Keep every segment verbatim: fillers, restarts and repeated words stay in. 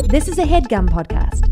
This is a HeadGum podcast.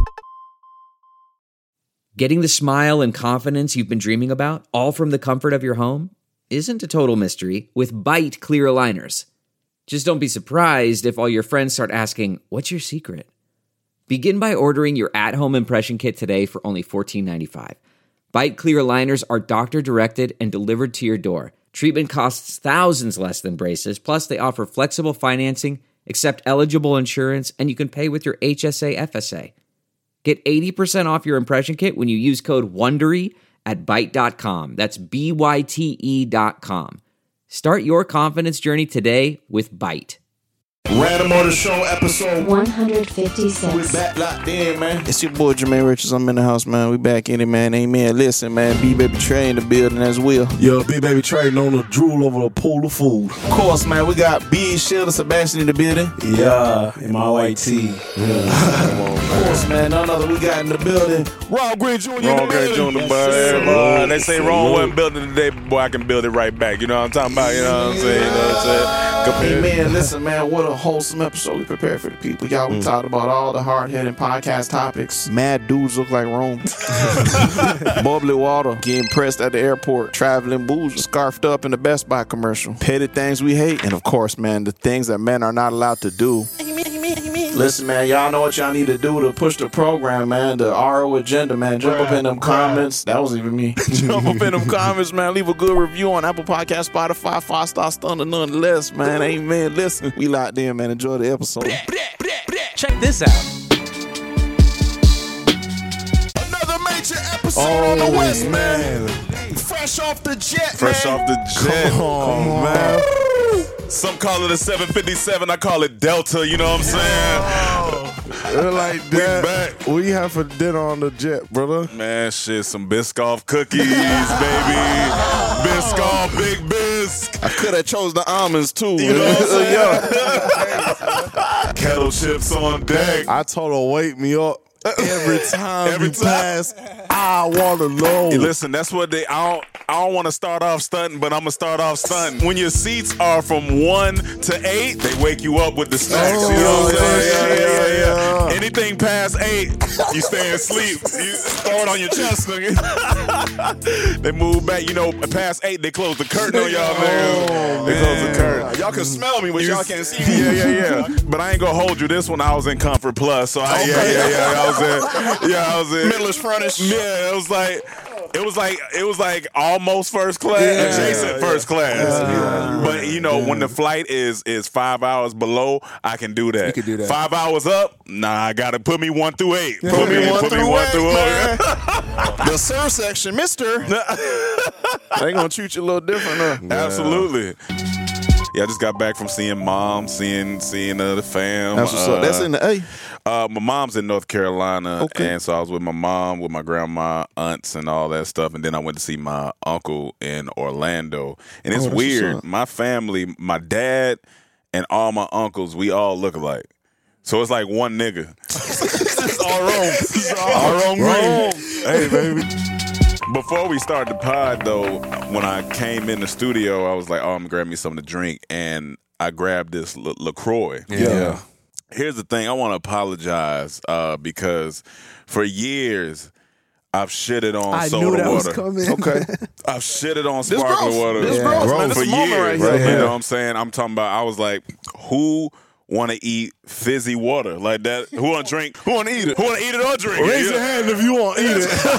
Getting the smile and confidence you've been dreaming about, all from the comfort of your home, isn't a total mystery with Byte clear aligners. Just don't be surprised if all your friends start asking, "What's your secret?" Begin by ordering your at-home impression kit today for only fourteen ninety-five. Byte clear aligners are doctor-directed and delivered to your door. Treatment costs thousands less than braces, plus they offer flexible financing, accept eligible insurance, and you can pay with your H S A F S A. Get eighty percent off your impression kit when you use code WONDERY at byte dot com. That's B Y T E dot com. Start your confidence journey today with Byte. Random Order Show episode one fifty-six. We back locked in, man. It's your boy Jermaine Richards. I'm in the house, man. We back in it, man. Amen. Listen, man. B-Baby Trey in the building as well. Yo, Big Baby trading on the drool over a pool of food. Of course, man. We got B. Shilda Sebastian in the building. Yeah, in my white tee. Yeah. Of course, man. None other we got in the building. Ron Green Junior Ron Green Junior Boy, boy. They say Ron wasn't building today, boy, I can build it right back. You know what I'm talking about? You know what I'm saying? You know what I'm saying? Amen. Listen, man. What a wholesome episode we prepared for the people. Y'all, we mm. talked about all the hard-hitting podcast topics. Mad dudes look like Rome. Bubbly water. Getting pressed at the airport. Traveling booze. Scarfed up in the Best Buy commercial. Petty things we hate. And of course, man, the things that men are not allowed to do. Listen, man, y'all know what y'all need to do to push the program, man. The R O agenda, man. Jump up in them comments. That was even me. Jump up in them comments, man. Leave a good review on Apple Podcast, Spotify, five star stunner nonetheless, man. Amen. Listen, we locked in, man. Enjoy the episode. Check this out. Another major episode Oh, on the West, man. man. Fresh off the jet, Fresh man. off the jet. Come on, man. Some call it a seven fifty-seven. I call it Delta. You know what I'm saying? They're like We that. back. What you have for dinner on the jet, brother? Man, shit, some Biscoff cookies, baby. Biscoff, Big Bisc. I could have chose the almonds, too. You know what I'm saying? Kettle chips on deck. I told her wake me up every time Every you time. pass. I want to know. Hey, listen, that's what they. I don't. I don't want to start off stunting, but I'm gonna start off stunting. When your seats are from one to eight, they wake you up with the snacks. Oh, you know what I'm yeah, saying? yeah, Yeah, yeah, yeah. Anything past eight, you stay asleep. You throw it on your chest, nigga. They move back. You know, past eight, they close the curtain on y'all, nigga. Oh, they close the man. curtain. Y'all can smell me, but y'all can't see me. Yeah, yeah, yeah. But I ain't gonna hold you. This one, I was in Comfort Plus, so I, yeah, yeah, yeah. I was in. Yeah, I was in. Middleish frontish. Yeah, it was like. It was like it was like almost first class, Yeah, adjacent yeah. first class. Yeah, but right. you know, Yeah. when the flight is is five hours below, I can do that. You can do that. Five hours up, nah, I gotta put me one through eight. Put me one put me through one eight, through man. eight. The sir section, mister. They gonna treat you a little different, huh? Absolutely. Yeah, I just got back from seeing mom, seeing seeing uh, the fam. That's what's uh, up. That's in the A. Uh, my mom's in North Carolina, Okay. and so I was with my mom, with my grandma, aunts, and all that stuff. And then I went to see my uncle in Orlando. And it's Oh, that's weird. what's up. My family, my dad, and all my uncles, we all look alike. So it's like one nigga. It's all wrong. All wrong. Wrong. Hey, baby. Before we started the pod, though, when I came in the studio, I was like, oh, I'm going to grab me something to drink. And I grabbed this La- LaCroix. Yeah. Here's the thing. I want to apologize uh, because for years, I've shitted on I soda knew that water. was coming. Okay. I've shitted on This sparkling gross. water. This Yeah. gross, Gross. man. This For is a moment years. right Right here. You here. know what I'm saying? I'm talking about, I was like, who want to eat fizzy water like that? Who want to drink? Who want to eat it? Who want to eat it or drink it? Raise Yeah. your hand if you want to eat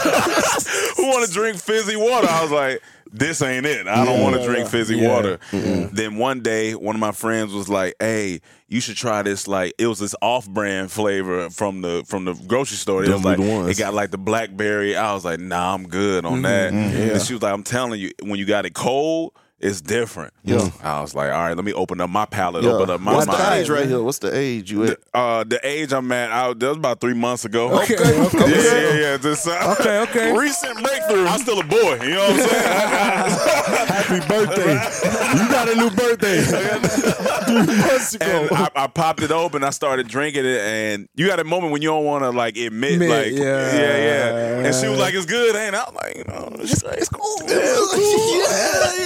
it. Who want to drink fizzy water? I was like, this ain't it. I don't want to drink fizzy Yeah. water. Then one day, one of my friends was like, hey, you should try this. Like, it was this off-brand flavor from the from the grocery store. It Them was be like, the ones. it got like the blackberry. I was like, nah, I'm good on that. And she was like, I'm telling you, when you got it cold, it's different. Yeah. I was like, all right, let me open up my palate, Yeah. open up my What's the mind. age right here? What's the age you at? Uh, the age I'm at, I, that was about three months ago. Okay, Yeah, okay. yeah, yeah. Just, uh, Okay, okay. Recent breakthrough. I'm still a boy. You know what I'm saying? Happy birthday. You got a new birthday. Three months ago. And I, I popped it open. I started drinking it, and you got a moment when you don't want to like admit, Admit, like, yeah. yeah, yeah. And she was like, "It's good, ain't it?" I'm like, you know, it's, it's cool. Yeah,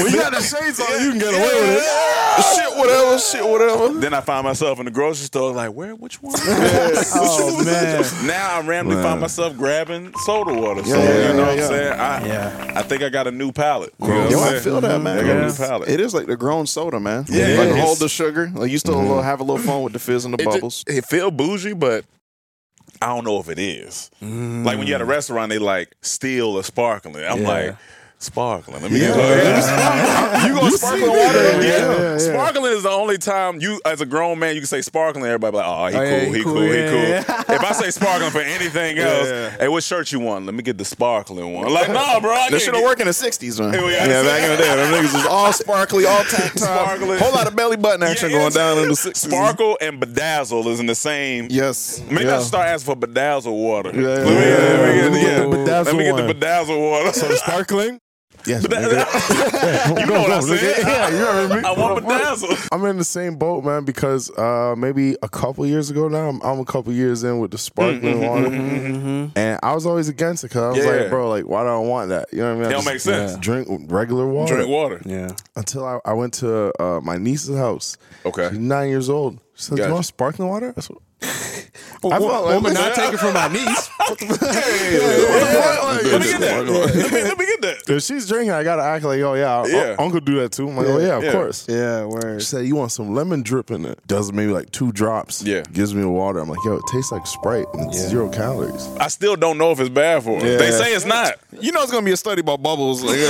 When you got the shades on, you can get away with it. Shit, whatever. Shit, whatever. Then I find myself in the grocery store like, where? Which one? Oh man. Now I randomly Man. find myself grabbing soda water. So Yeah, yeah, you know yeah, what I'm yeah. saying? I, Yeah. I think I got a new palate. You know what Yo, I'm I saying? feel that, man. I got a Yeah. new palate. It is like the grown soda, man. Yeah, like it is. hold the sugar. Like you still a little, have a little fun with the fizz and the It ju- bubbles. It feel bougie, but I don't know if it is. Like when you at a restaurant, they like still or sparkling. I'm Yeah. like, sparkling. Let me Yeah. get you go sparkling water. Yeah, Yeah. yeah, yeah. Sparkling is the only time you, as a grown man, you can say sparkling. Everybody be like, oh, he Oh, cool, yeah, he, he cool, cool, he yeah, cool. yeah. If I say sparkling for anything else, Yeah. hey, what shirt you want? Let me get the sparkling one. Like, nah, bro. I That can't should have get- worked in the sixties, man. Yeah, Yeah, yeah. back in the day, them niggas was all sparkly, all tactile. Sparkling. Whole lot of belly button action Yeah, going yeah. down in the sixties. Sparkle and bedazzle is in the same. Yes. Maybe yeah. I should start asking for bedazzle water. Yeah, let, yeah, me, yeah, let me yeah. get, yeah. The bedazzle Let me get one. the bedazzle water. So sparkling. Yes. you know what I said? Yeah, you remember me? I want bedazzle. I'm in the same boat, man, because uh, maybe a couple years ago now, I'm, I'm a couple years in with the sparkling water, and I was always against it because I was Yeah. like, bro, like, why do I want that? You know what I mean? I It don't just make sense. Drink regular water. Drink water. Yeah. Until I, I went to uh, my niece's house. Okay. She's nine years old. She said, "Do Gotcha. you want sparkling water?" I said, I felt like, woman not taken from my niece. Let me get that. Let me, let me get that. If she's drinking, I gotta act like, oh yeah, Yeah. Uncle do that too. I'm like, oh yeah, of Yeah. course. yeah, word. She said, you want some lemon drip in it. Does maybe like two drops. Yeah. Gives me the water. I'm like, yo, it tastes like Sprite and it's zero calories. I still don't know if it's bad for her. Yeah. They say it's not. You know it's gonna be a study about bubbles. Like,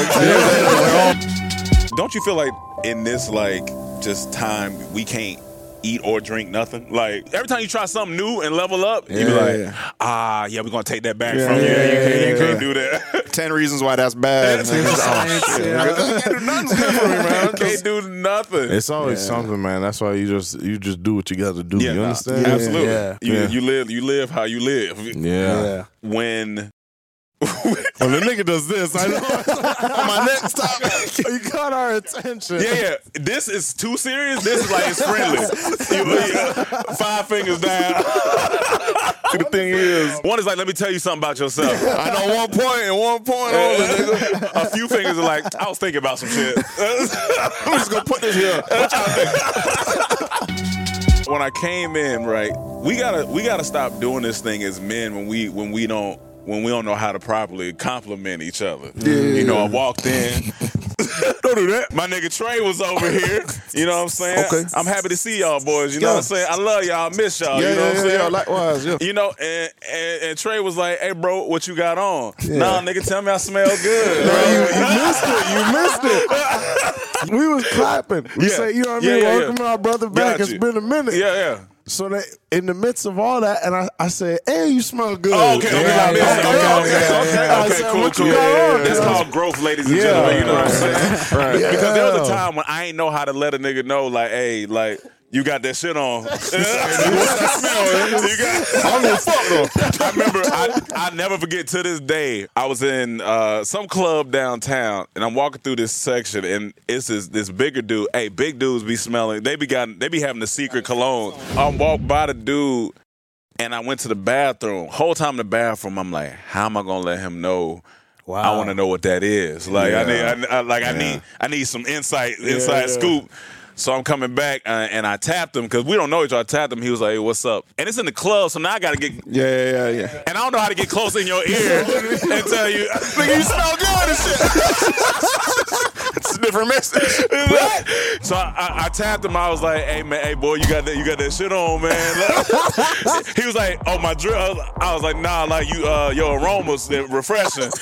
Don't you feel like in this like just time we can't eat or drink nothing? Like every time you try something new and level up, you be Yeah, like, yeah. ah, yeah, we're gonna take that back Yeah, from you. yeah, you can't, yeah, you yeah. can't do that. ten reasons why that's bad. That's And it's- science, oh, shit. yeah. I can't do nothing for me, man. Can't do nothing. It's always something, man. That's why you just you just do what you got to do. Yeah, you nah, understand? absolutely. Yeah. You, Yeah. you live you live how you live. Yeah. When When the nigga does this, I know. On my next topic, you got our attention. yeah, yeah. This is too serious. This is like it's friendly. You, you, five fingers down. The thing is, one is like, let me tell you something about yourself. I know one point and one point only, nigga. A few fingers are like, I was thinking about some shit. I'm just gonna put this here. What y'all think? When I came in, right, we gotta we gotta stop doing this thing as men when we when we don't when we don't know how to properly compliment each other. You know, I walked in. Don't do that. My nigga Trey was over here. You know what I'm saying? Okay. I'm happy to see y'all boys. You know Yeah. what I'm saying? I love y'all. I miss y'all. Yeah, you know yeah, what I'm yeah, saying? yeah, likewise, yeah. You know, and, and, and Trey was like, hey, bro, what you got on? Nah, nigga, tell me I smell good. Bro, bro. you, you missed it. You missed it. We was clapping. We Yeah. say, you know what I Yeah, mean? yeah, Welcome yeah. our brother back. Got It's you. been a minute. Yeah, yeah. So that in the midst of all that, and I, I said, hey, you smell good. Oh, okay, okay, Yeah, okay, yeah, okay, yeah, okay, yeah, okay, yeah. I okay, said, cool, what you cool. got on? That's Yeah. called growth, ladies and Yeah, gentlemen. You know what I'm right. saying? Right. Because there was a Yeah. time when I ain't know how to let a nigga know, like, hey, like, you got that shit on. What's that smell? You got, I don't give a fuck though. I remember, I, I never forget to this day, I was in uh, some club downtown, and I'm walking through this section, and it's this, this bigger dude. Hey, big dudes be smelling. They be got, they be having the secret cologne. I walked by the dude, and I went to the bathroom. Whole time in the bathroom, I'm like, how am I gonna let him know? Wow. I want to know what that is. Like I Yeah. need, I, I, like I need, I need some insight, inside yeah. scoop. So I'm coming back uh, and I tapped him because we don't know each other. I tapped him. He was like, hey, "What's up?" And it's in the club, so now I got to get. Yeah, yeah, yeah, yeah. And I don't know how to get close in your ear and tell you, "Nigga, you smell good and shit." It's a different message. So I, I, I tapped him. I was like, "Hey man, hey boy, you got that, you got that shit on, man." He was like, "Oh my drip." I was like, "Nah, like you, uh, your aroma's refreshing."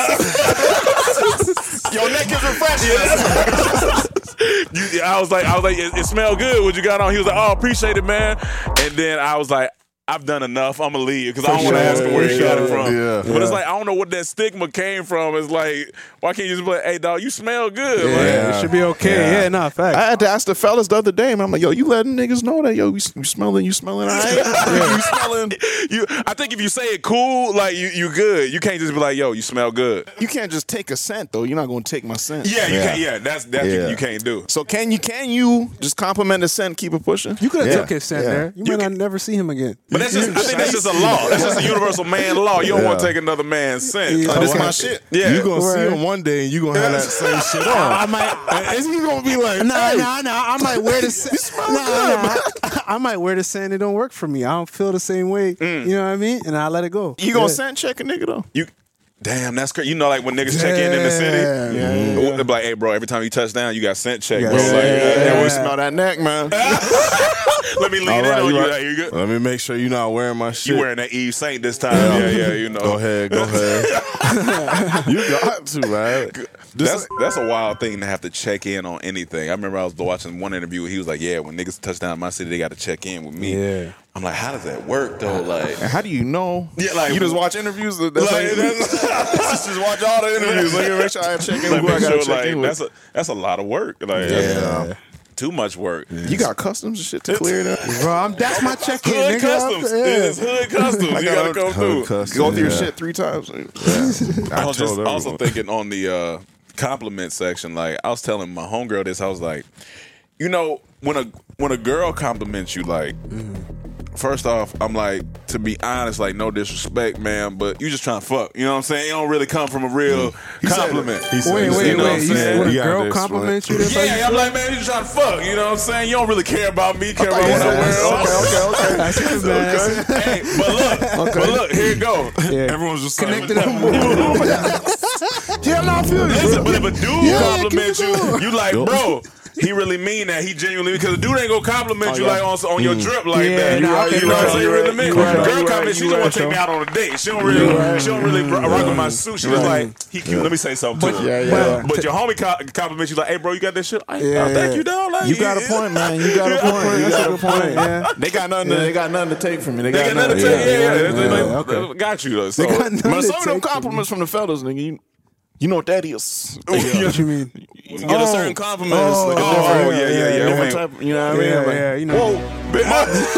Your neck is refreshing. You, I was like, I was like, it, it smelled good. What you got on? He was like, oh, appreciate it, man. And then I was like, I've done enough. I'm gonna leave because I don't want to sure. ask him where he got it Yeah, from. yeah, but it's yeah. like I don't know what that stigma came from. It's like, why can't you just be like, hey, dog, you smell good? Yeah. Like, It should be okay. Yeah, nah, fact. I had to ask the fellas the other day, man. I'm like, yo, you letting niggas know that, yo, you, you smelling, you smelling, all right? You smelling. you, I think if you say it cool, like you, you good. You can't just be like, yo, you smell good. You can't just take a scent, though. You're not going to take my scent. Yeah, you can't. Yeah, that's that Yeah. you, you can't do. So can you can you just compliment the scent, keep it pushing? You could have Yeah. took his scent Yeah. there. You, You might can- not never see him again. But that's just, I think that's just a law. That's just a universal man law. You don't Yeah. want to take another man's scent. Yeah. Like, That's okay. my shit. Yeah. You gonna Right. see him one day and you gonna have that same shit on. I might. And is he gonna be like, No, hey, no, no. I might wear the scent. No, no, I, I might wear the scent. It don't work for me. I don't feel the same way. Mm. You know what I mean? And I let it go. You gonna Yeah. scent check a nigga though? You, damn, that's crazy. You know, like when niggas check in in the city, Yeah, yeah, they be like, "Hey, bro, every time you touch down, you got scent check, Yeah. bro." Like, Yeah. Yeah, we smell that neck, man. let me lean All in right, on you you. right. Like, you good? let me make sure you're not wearing my shit. You wearing that Eve Saint this time? Yeah, yeah, you know. Go ahead, go ahead. You got to, man. That's that's a wild thing to have to check in on anything. I remember I was watching one interview. He was like, "Yeah, when niggas touch down in my city, they got to check in with me." Yeah. I'm like, "How does that work though?" Like, And how do you know? Yeah, like- you just watch interviews. That's Like, like, that's- just watch all the interviews. Like, make sure I check in like, with who I make gotta sure, check like, in with. that's a that's a lot of work. Like, Yeah. that's too much work. You got customs and shit to clear that. Bro, I'm, that's my check-in, Hood nigga. customs. Yeah. It is hood customs. You gotta go through. Customs, Go through your yeah. shit three times. I I was told just also everyone. thinking on the uh, compliment section. Like I was telling my homegirl this. I was like, you know, when a when a girl compliments you, like, first off, I'm like, to be honest, like, no disrespect, man, but you just trying to fuck. You know what I'm saying? It don't really come from a real compliment. He said- Wait, he wait, said- wait. You know what I'm You, saying? when a You got girl this, compliments you, man. that's how you Yeah, I'm like, man, you just trying to fuck. You know what I'm saying? You don't really care about me. Care about you what said I'm wearing. that. Okay, okay, okay. That's it, man. That's it. Hey, but look, but look, here it go. Yeah. Everyone's just Connected like, up. Yeah, no, I feel you. listen, but if a dude Yeah, compliments keep it you, going. you like, bro, he really mean that. He genuinely, because the dude ain't gonna compliment you yeah. like on, on your drip like Yeah, that. nah, You, okay, right, you you know what I'm right, saying? you You really right, mean. you right, Girl you compliment, right, she you don't want right, to take me so. out on a date. She don't really, she don't really rock rock with my suit. She just like, he cute. Let me say something to him. Yeah, yeah. But your homie co- compliments you like, hey, bro, you got that shit? I, Yeah, I thank yeah. you, dog. Like, You got a point, man. You got a point. You got a point. Yeah. They got nothing. To, they got nothing to take from me. They They got, got nothing to yeah, tell you. Yeah, yeah, yeah, They like, yeah, okay. Got you though. So, got nothing But to some of them take from compliments from the fellas, nigga. You, you know what that is. What you mean? you get a certain compliment. it's Oh, like a oh, different, yeah, yeah, yeah, yeah. yeah, Different Different type. type, you know what I mean? Yeah, Like, yeah, you know.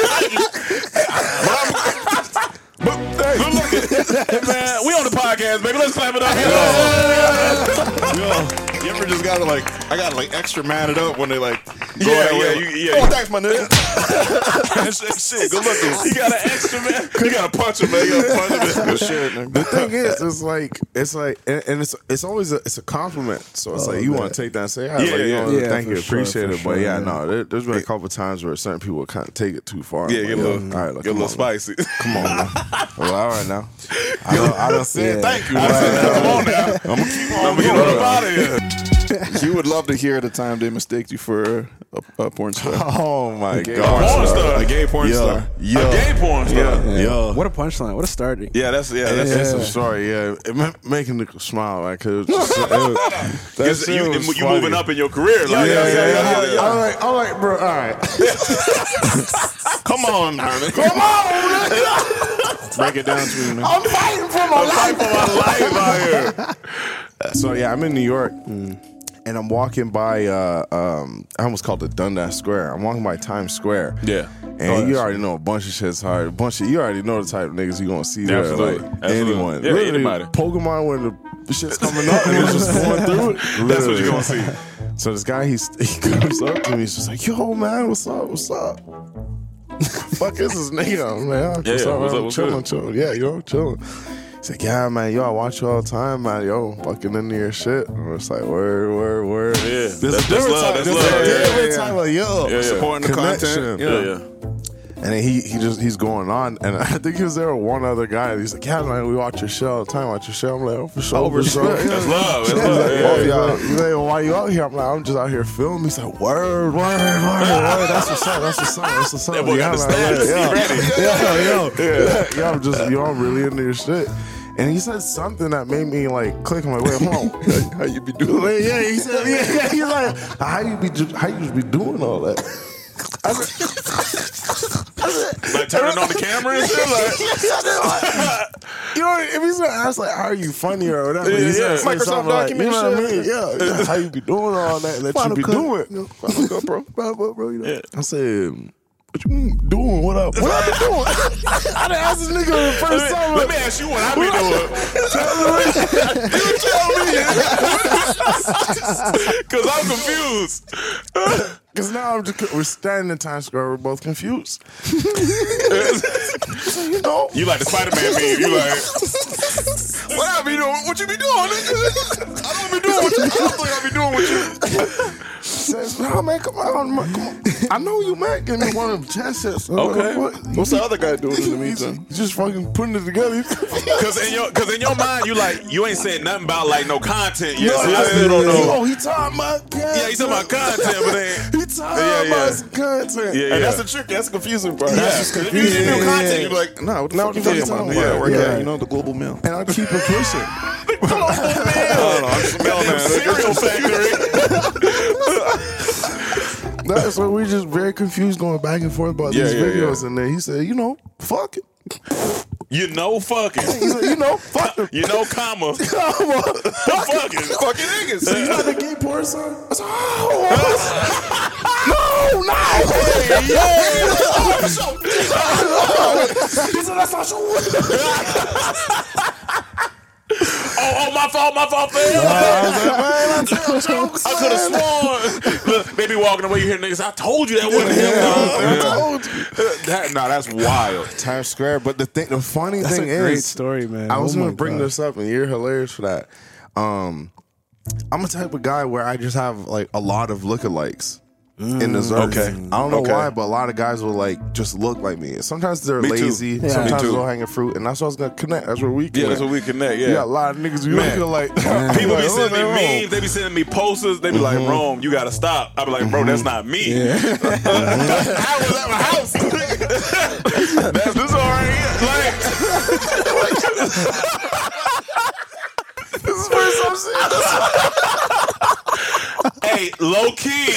Man, we on the podcast, baby. Let's clap it up. You ever just gotta like, I gotta like extra man it up when they like, go Yeah, that yeah, way, you- like, yeah. Oh, thanks, my nigga. shit, shit, good looking. You got an extra man. You got to punch him, man. You got to punch him. Good shit, nigga. The thing is, it's like it's like, and, and it's it's always a, it's a compliment. So it's like you want to take that and say, Yeah, "Hi," like, you yeah. know, Yeah, thank for you, sure, appreciate for it. sure, But yeah, yeah. no, there, there's been a couple times where certain people kind of take it too far. Yeah, I'm get a like, little, yo, all right, look, get a come little on, man. spicy. Come on, man. Well, all right now. I don't, I don't say Yeah. thank you. I said, come on now. I'm gonna keep on I'm going to get going. up out of here. You would love to hear the time they mistaked you for a, a porn star. Oh my Porn god, star. A gay porn yo, star. A yo, gay porn star. Yeah, yo. What a punchline. What a starting. that's, yeah, that's, It's Yeah. a story, yeah. It ma- making the smile, man. Cause it was just, it was, that It's- shit you, was you funny. moving up in your career. Like, Yeah, yeah, yeah, yeah. yeah. I'm like, I'm like, bro, all right. Come on, Harvey. Come on, Break it down to me, man. I'm fighting for my life. For my life out here. So yeah, I'm in New York, and I'm walking by. Uh, um, I almost called it Dundas Square. I'm walking by Times Square. Yeah. And you already know a bunch of shit's hard. A bunch of you already know the type of niggas you gonna see there. Absolutely. Like Absolutely. anyone. Yeah, Literally, anybody. Pokemon when the shit's coming up and it's just going through it. That's what you're Literally. going to see. So this guy, he's, he comes up to me. He's just like, "Yo, man, what's up? What's up?" Fuck is this nigga? I'm like, "Oh, Yeah, what's yeah, up, what's man? up, what's chilling, good?" chilling. Yeah, yo, chilling. He's like, "Yeah, man, yo, I watch you all the time, man. Yo, fucking into your shit." And it's like, word, word, word. Yeah, There's that's- a that's different love, type- that's there's love. a Yeah, different yeah, type of yo, Yeah, yeah. Supporting the connection. content. Yeah, yeah. And then he he just he's going on, and I think he was there with one other guy. And he's like, "Yeah, man, we watch your show all the time. Watch your show." I'm like, "Oh, for sure, Oh, for for sure. sure." That's love. That's He's love. like, Yeah, "Oh, yeah. y'all, you like, why you out here?" I'm like, "I'm just out here filming." He's like, "Word, word, word, word. That's what's up. That's what's up. That's what's up." That boy got the man, stats. yeah, He ready. yeah, yo, yeah, yo, I'm just, yo, I'm really into your shit. And he said something that made me like click. I'm like, wait, hold on, how you be doing? Like, yeah, he said, yeah, yeah. He's like, how you be, ju- how you just be doing all that? I said, Like turning on the camera and shit. Like, you know, if he's gonna ask like, "How are you funny?" or whatever, Yeah, he's yeah. gonna say Microsoft something like, you know what I documentary mean? Yeah, yeah. How you be doing all that that Final you be Cut. doing? Final Cut, bro. Bro, bro, bro, you know. Yeah. I said, What you doing? What up? What I been doing? I done asked this nigga the first Let me, time. let me ask you what I be doing. You tell me. Because I'm confused. Because now I'm just, we're standing in Times Square. We're both confused. So, you know. You like the Spider-Man meme. You like, what I be doing? What you be doing, nigga? I don't be doing what you. I don't think I be doing what you. Says, no, man, come on, man, come on. I know you, man. Give me one of them chest sets. Okay. What? What's the other guy doing in the He's meantime? just fucking putting it together. Because in your, cause in your mind, you like, you ain't saying nothing about like no content yet. No, So I still don't know. Oh, he talking about content. Yeah, he talking about content, but then He talking Yeah, yeah. about some content. Yeah, yeah. And that's the trick. That's the confusing part. Yeah, That's because if you see new content, you be like, Nah, what the Now fuck you what the talking fuck about? you Yeah, talking work about? at, you know, the global mill. And I keep it pushing. I don't know, I'm smelling that cereal factory. That's why we just very confused going back and forth about Yeah, these yeah, videos. yeah. And then he said, you know, fuck it. You know, fucking. He said, you know, fuck it. You know, comma. Come on. Fucking. Fucking niggas. So you not the gay porn song? I said, oh. no, no. He said, that's not your Oh, oh, my fault, my fault, fam. I could have sworn. Look, they be walking away, you hear niggas, I told you that wasn't him. I told you. That, nah, that's wild. Times Square, but the thing, the funny That's thing a great is, story, man. I was Oh gonna my bring God. this up, and you're hilarious for that. Um, I'm a type of guy where I just have like a lot of lookalikes in the zone. okay. I don't know Okay. why, but a lot of guys will like just look like me. Sometimes they're Me too. lazy. Yeah. Sometimes Me too. they'll hang a fruit, and that's what I was gonna connect. That's where we connect. Yeah, that's what we connect, yeah. You got a lot of niggas you Man. look like. People like, be "Oh, sending me they're wrong." memes, they be sending me posters, they be like, Rome, you gotta stop. I be like, bro, that's not me. I was at my house. That's this all right here. Like, This is first I'm seeing this. hey, low key.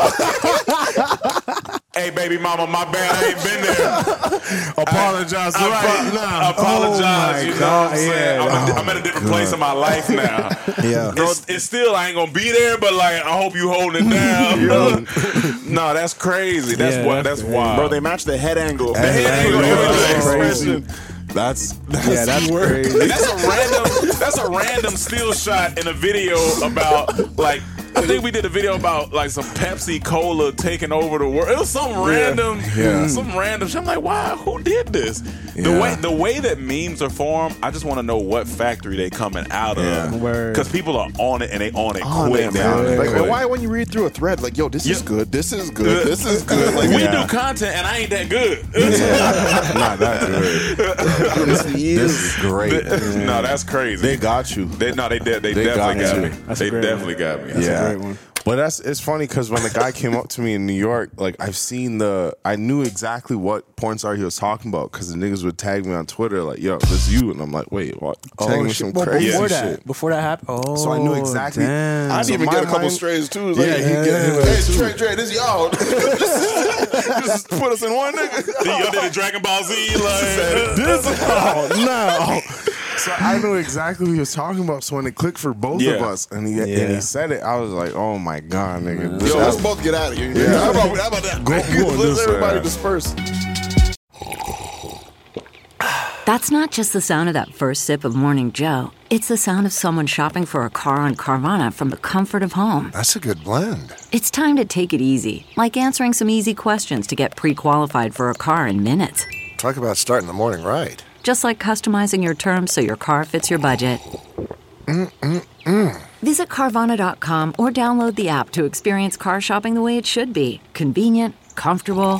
Hey, baby mama, my bad, I ain't been there. Apologize I, right I, now. I apologize, Oh you my know what I'm God, saying? yeah. I'm, a, I'm at a different place in my life now. Yeah. It's, it's still, I ain't gonna be there, but like, I hope you holding it down. No, that's crazy. That's Yeah, what. that's That's wild. Bro, they match the head angle. The head angle, everything. Crazy. That's, that's Yeah, that's crazy. And that's a random. That's a random still shot in a video about like. I think we did a video about like some Pepsi Cola taking over the world. It was some random, Yeah. some random shit. I'm like, wow, who did this? The Yeah. way the way that memes are formed, I just want to know what factory they coming out Yeah. of. Word. Because people are on it and they on it On quick it, now. man. Like, Quick. why when you read through a thread, like, yo, this is Yeah. good, this is good, this is good. Like, we yeah. do content and I ain't that good. not that good. this This is great. No, that's crazy. They got you. They no, they de- they, They definitely got got, you. me. That's a They great definitely one. got me. That's Yeah. a great one. But that's it's funny because when the guy came up to me in New York, like I've seen the, I knew exactly what porn star he was talking about because the niggas would tag me on Twitter like, "Yo, this you," and I'm like, "Wait, what?" Tagging me some Well, crazy before shit. that, before that happened. Oh, So I knew exactly- Damn. I So didn't even my get a couple mind- strays too. It's like, Yeah, he hey, get- he get hey, two. Trey, Trey, this y'all. Just put us in one nigga. Y'all did a Dragon Ball Z like This, oh no. So I knew exactly what he was talking about. So when it clicked for both Yeah. of us, and he and Yeah. he said it, I was like, "Oh my god, nigga!" This Yo, is- let's both get out of here. Yeah. How about, how about that? Go- go on Let's this everybody way. disperse. That's not just the sound of that first sip of Morning Joe. It's the sound of someone shopping for a car on Carvana from the comfort of home. That's a good blend. It's time to take it easy, like answering some easy questions to get pre-qualified for a car in minutes. Talk about starting the morning right. Just like customizing your terms so your car fits your budget. Mm-mm-mm. Visit Carvana dot com or download the app to experience car shopping the way it should be. Convenient, comfortable.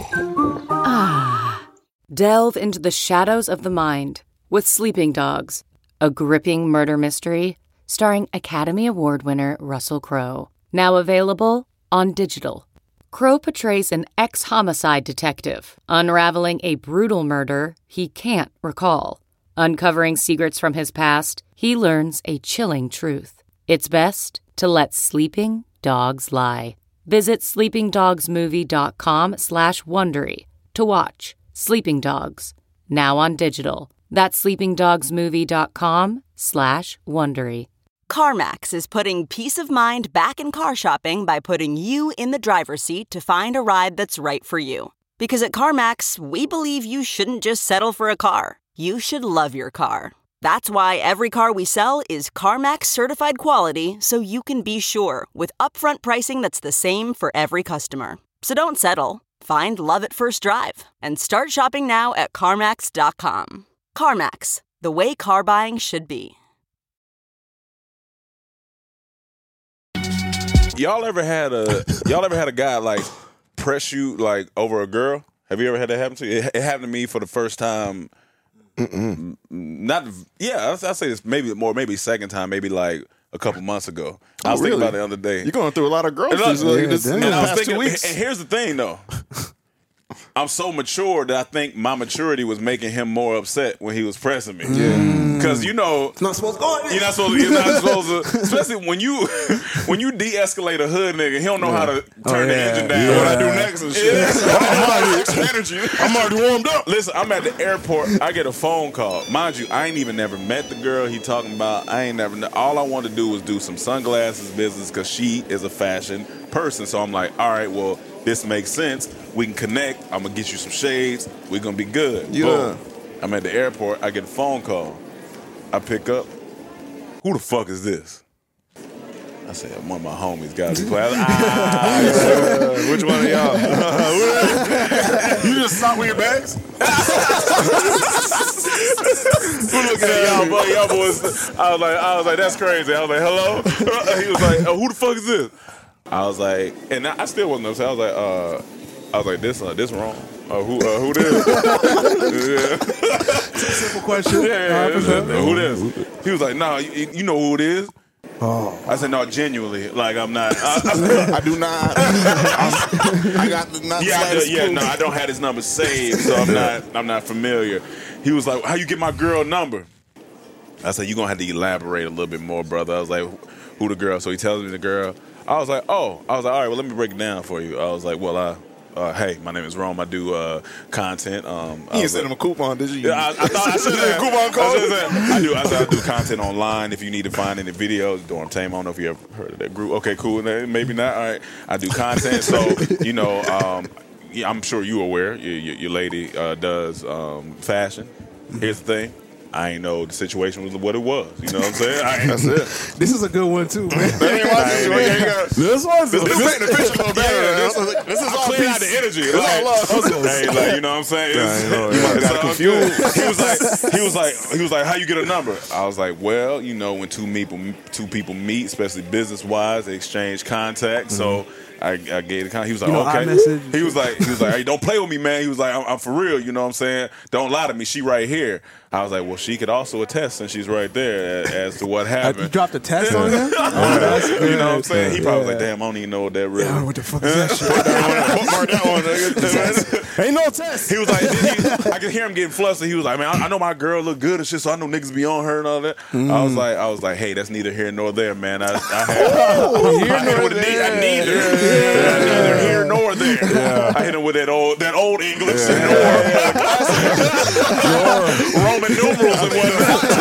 Delve into the shadows of the mind with Sleeping Dogs, a gripping murder mystery starring Academy Award winner Russell Crowe. Now available on digital. Crowe portrays an ex-homicide detective unraveling a brutal murder he can't recall. Uncovering secrets from his past, he learns a chilling truth. It's best to let sleeping dogs lie. Visit sleepingdogsmovie.com slash Wondery to watch Sleeping Dogs, now on digital. That's sleepingdogsmovie.com slash Wondery. CarMax is putting peace of mind back in car shopping by putting you in the driver's seat to find a ride that's right for you. Because at CarMax, we believe you shouldn't just settle for a car. You should love your car. That's why every car we sell is CarMax certified quality, so you can be sure with upfront pricing that's the same for every customer. So don't settle. Find love at first drive and start shopping now at CarMax dot com. CarMax, the way car buying should be. Y'all ever had a y'all ever had a guy like press you like over a girl? Have you ever had that happen to you? It, it happened to me for the first time. Mm-mm. Not yeah, I'll say this maybe more, maybe second time, maybe like a couple months ago. I was oh, really? thinking about it the other day. You're going through a lot of growth. And, these, yeah, like, this, and in the I was past thinking, two weeks. and here's the thing though. I'm so mature that I think my maturity was making him more upset when he was pressing me. Yeah. Because you know, it's not supposed to go. You're not supposed to. You're not supposed to. Especially when you when you de-escalate a hood nigga, he don't know yeah. how to turn oh, yeah. the engine down. Yeah. What I do next and shit. Yeah. I'm, already, energy. I'm already warmed up. Listen, I'm at the airport. I get a phone call. Mind you, I ain't even never met the girl he talking about. I ain't never. All I wanted to do was do some sunglasses business because she is a fashion person. So I'm like, all right, well, this makes sense. We can connect. I'm gonna get you some shades. We're gonna be good. Yeah. Boom. I'm at the airport. I get a phone call. I pick up. Who the fuck is this? I said, one of my homies got to be playing. Ah, uh, which one of y'all? You just stop with your bags? We're looking at y'all, boy, y'all boys. I was like, I was like, that's crazy. I was like, hello. He was like, oh, who the fuck is this? I was like, and I still wasn't upset. I was like, uh, I was like, this, uh, this wrong. Uh, who, uh, who this? Yeah. Simple question. Yeah, yeah, yeah. Who this? He was like, nah, you, you know who it is. Oh. I said, no, genuinely, like I'm not. I, I, I do not. I, I got the not yeah, I do, yeah, no, I don't have his number saved, so I'm not. I'm not familiar. He was like, how you get my girl number? I said, you're gonna have to elaborate a little bit more, brother. I was like, who the girl? So he tells me the girl. I was like, oh. I was like, all right, well, let me break it down for you. I was like, well, I. Uh, hey, my name is Rome. I do uh, content. Um, you didn't send him a coupon, did you? Yeah, I, I thought I should have. Coupon code? I, I do. I, I do content online. If you need to find any videos, Dorm Tame. I don't know if you ever heard of that group. Okay, cool. Maybe not. All right. I do content. So you know, um, yeah, I'm sure you're aware. Your, your, your lady uh, does um, fashion. Here's the thing. I ain't know the situation was what it was. You know what I'm saying? I ain't, That's it. This is a good one too, man. This one's this, this painting the picture a little better. Yeah, this, this, this is I'm all clearing peace. out the energy. It's Like, all love. hey, like, you know what I'm saying? It's, know, you might have got confused. He was like, he was like, he was like, how you get a number? I was like, well, you know, when two people two people meet, especially business wise, they exchange contact. Mm-hmm. So. I, I gave the con. He was like, you know, okay. He was like, he was like, hey, don't play with me, man. He was like, I'm, I'm for real. You know what I'm saying? Don't lie to me. She right here. I was like, well, she could also attest, and she's right there as, as to what happened. You dropped a test on him? Oh, that's good. You know what I'm saying? He probably was like, damn, I don't even know what that really. Yeah, what the fuck is that shit? Mark that one, nigga. Ain't no test. He was like, he, I could hear him getting flustered. He was like, man, I, I know my girl look good and shit, so I know niggas be on her and all that. Mm. I was like, I was like, hey, that's neither here nor there, man. I, I had, oh, I hit him with a knee. I neither. Yeah. Yeah. Neither here nor there. Yeah. I hit him with that old, that old English, yeah. Nor, yeah. Roman numerals and whatnot.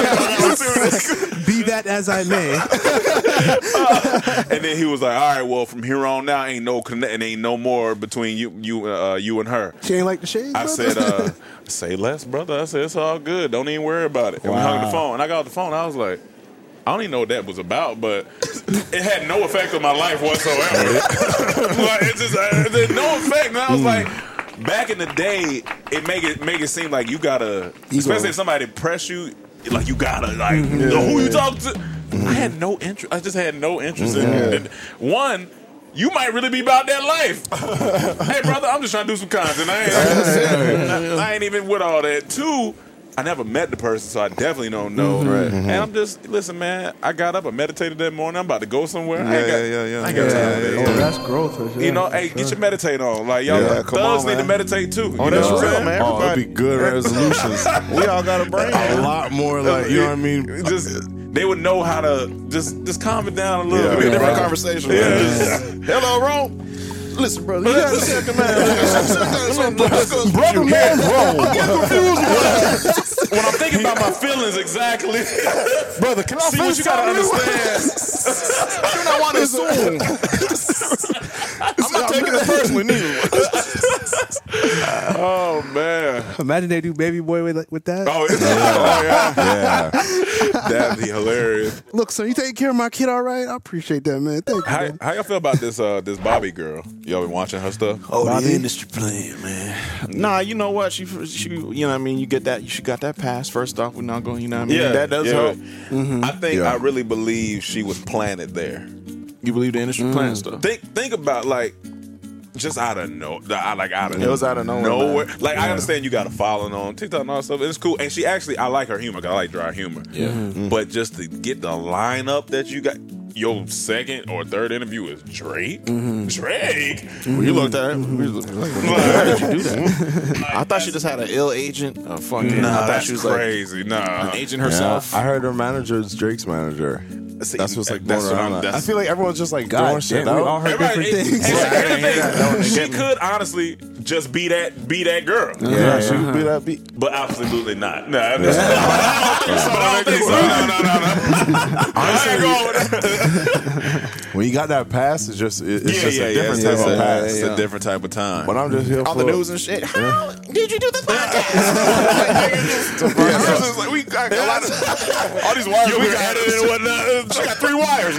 Be that as I may. uh, and then he was like, all right, well, from here on now, ain't no connect, and ain't no more between you, you, uh, you and her. She ain't like the shades. I brother? said, uh, say less, brother. I said, it's all good. Don't even worry about it. And wow. we hung the phone, and I got off the phone. I was like. I don't even know what that was about, but it had no effect on my life whatsoever. Like, it just uh, it had no effect. And I was mm. like, back in the day, it make it make it seem like you gotta, Ego. especially if somebody press you, like you gotta like mm-hmm. you know, who you talking to. Mm-hmm. I had no interest. I just had no interest mm-hmm. in it. One. You might really be about that life. Hey, brother, I'm just trying to do some content. I ain't, I, I ain't even with all that. Two. I never met the person, so I definitely don't know. Mm-hmm. Right. And I'm just, listen, man, I got up, I meditated that morning. I'm about to go somewhere. Yeah, I ain't got, yeah, yeah, yeah. I ain't got yeah, time yeah, for that. yeah. Oh, that's growth for sure. You know, for hey, sure. get your meditate on. Like, y'all yeah, thugs on, need to man. meditate, too. Oh, you that's know real, what man. Oh, it'd be good resolutions. We all got a brain. A lot more like, you know what I mean? Just, they would know how to just, just calm it down a little yeah, bit. Different right? conversation. Yeah. Yeah. Hello, Rome. Listen, brother, you got a second, man. Brother, man, bro. I'm getting confused. When I'm thinking about my feelings, exactly. Brother, can I see what you gotta understand? I do not want to assume. It's not taking this personally, neither. Oh man! Imagine they do Baby Boy with with that. Oh, it's, oh yeah, yeah. That'd be hilarious. Look, son, you taking care of my kid all right? I appreciate that, man. Thank you. How, man. how y'all feel about this uh, this Bobby girl? Y'all been watching her stuff? Oh, Bobby? the industry playing, man. Nah, you know what? She, she, you know what I mean? You get that, she got that pass. First off, we're not going, you know what I mean? Yeah, That does yeah. help. Mm-hmm. I think Yeah. I really believe she was planted there. You believe the industry playing stuff? Think think about like just out of no, like out of It was out of nowhere, man. Like I understand you got a following on TikTok and all that stuff. It's cool, and she actually I like her humor. 'Cause I like dry humor. Yeah. Mm-hmm. But just to get the lineup that you got. Your second or third interview is Drake. Mm-hmm. Drake. When you looked at her, we was like, how did you do that? I thought she just had an ill agent. A fucking, Nah, I thought that's she was crazy. like nah, an agent herself. I heard her manager is Drake's manager. See, That's what's like that's going what around. I'm- I that's- feel like everyone's just like God throwing shit damn, we all out. heard Everybody- different things. and- and Right. here's the Yeah. thing, she could honestly just be that be that girl. Yeah, she would be that beat. But absolutely not. No, I'm just, but I don't think so. No, no, no, no. I ain't going with that. When you got that pass, it's just it- it's Yeah, just yeah, a yeah. different It's, type it's of a, pass. it's a different type of time. But I'm just here On for the news and shit. How did you do this podcast? It's like, we got a lot of all these wires. We got it and whatnot. She got three wires,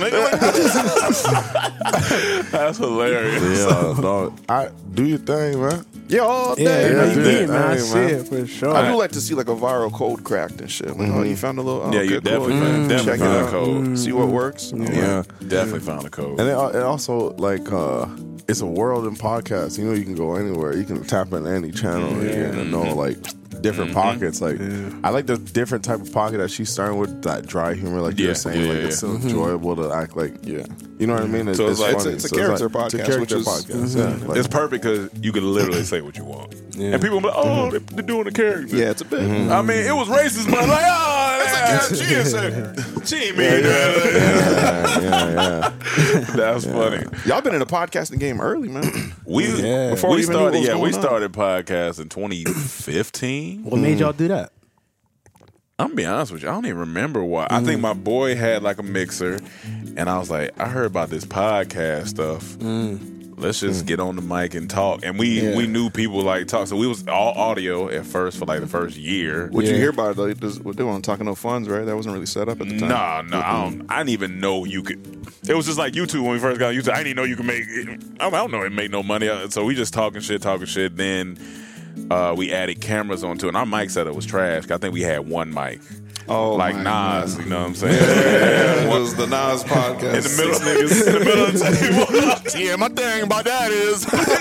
nigga. That's hilarious. Yeah, dog. I do your thing, man. Yeah, all day. Yeah, Yeah, no, you do did, that man. I thing, see man. it for sure. I do like to see like a viral code cracked and shit. Like, oh, you found a little. Oh, Yeah, okay, you definitely cool. found- definitely Check it found a out. code. See what works. Yeah. Definitely found a code. And it, al- it also like uh it's a world in podcasts. You know, you can go anywhere. You can tap in any channel and you're gonna know like different pockets. Like I like the different type of pocket that she's starting with, that dry humor, like you Yeah, were saying. yeah, like yeah. it's so enjoyable to act like Yeah. you know what I mean? So it's like- funny. it's a So character like- It's a podcast, character which is- podcast. Yeah. Like, It's perfect because you can literally say what you want, and people be like, "Oh, they, they're doing a character." Yeah, it's a bit. I mean, it was racist, but like, oh, that's like, she didn't say, she ain't mean that. yeah, yeah, yeah. That's funny. Y'all been in the podcasting game early, man. We Yeah. Before we we even knew what started, was yeah, we going on. started podcast in twenty fifteen. What made y'all do that? I'm gonna be honest with you. I don't even remember why. I think my boy had like a mixer, and I was like, I heard about this podcast stuff. Let's just get on the mic and talk. And we Yeah. we knew people like talk. So we was all audio at first for like the first year. What Yeah. you hear about it, like, does, what they want talking no funds, right? That wasn't really set up at the time. Nah, nah, I don't. I didn't even know you could. It was just like YouTube when we first got on YouTube. I didn't even know you could make. I don't know. It made no money. So we just talking shit, talking shit. Then uh, we added cameras onto it. And our mic setup was trash. I think we had one mic. Oh, like my Nas, God. you know what I'm saying? It was the Nas podcast. In the middle, niggas, in the middle of the table. Yeah, my thing about that is,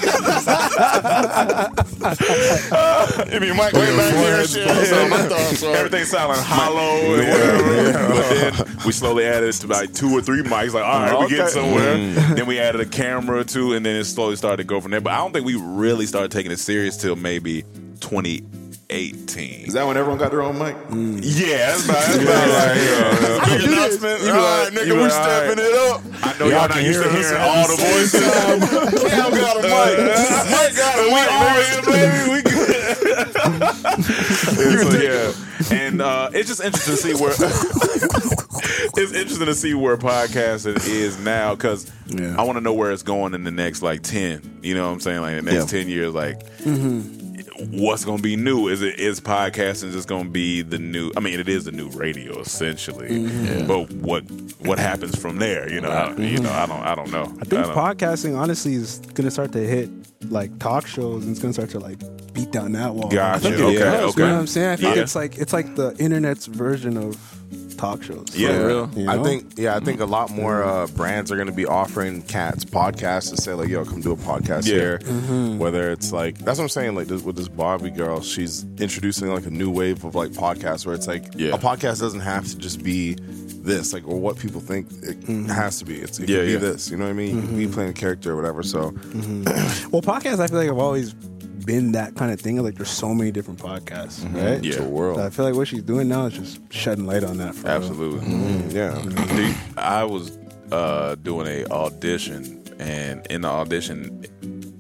I mean, Mike way back here, and shit. So my thoughts are- Everything sounding hollow and whatever. But then we slowly added to like two or three mics. Like, all right, we Okay. get somewhere. Then we added a camera too, and then it slowly started to go from there. But I don't think we really started taking it serious till maybe twenty eighteen. Is that when everyone got their own mic? Yeah, that's about, that's about right. Yeah. Big announcement. All right, nigga, we stepping it up. I know y'all not used to hearing all the voices. Cam got a mic. Mike got a mic. We all in, baby. We good. So, yeah, and uh, it's just interesting to see where it's interesting to see where podcasting is now because Yeah. I want to know where it's going in the next like ten. You know what I'm saying? Like the next Yeah. ten years, like. What's going to be new? Is it is podcasting just going to be the new? I mean, it is the new radio essentially, Mm-hmm. but what what happens from there? You know, I, you know, I don't, I don't know. I think don't- podcasting honestly is gonna start to hit like talk shows and it's gonna start to like beat down that wall. Gotcha. I think it Okay, does, okay. You know what I'm saying? I think Yeah. it's like it's like the internet's version of talk shows. Yeah. For real. you I know? think, yeah, I think a lot more uh, brands are going to be offering cats podcasts to say like, "Yo, come do a podcast Yeah. here." Mm-hmm. Whether it's like that's what I'm saying. Like this, with this Barbie girl, she's introducing like a new wave of like podcasts where it's like Yeah. a podcast doesn't have to just be this, like, or what people think it has to be. It's it Yeah, can be yeah. this. You know what I mean? You can be playing a character or whatever. So Well, podcasts I feel like have always been that kind of thing. Like there's so many different podcasts, right? Yeah. it's a world. So I feel like what she's doing now is just shedding light on that. For real. Absolutely. Mm, yeah. Dude, I was uh, doing a audition, and in the audition,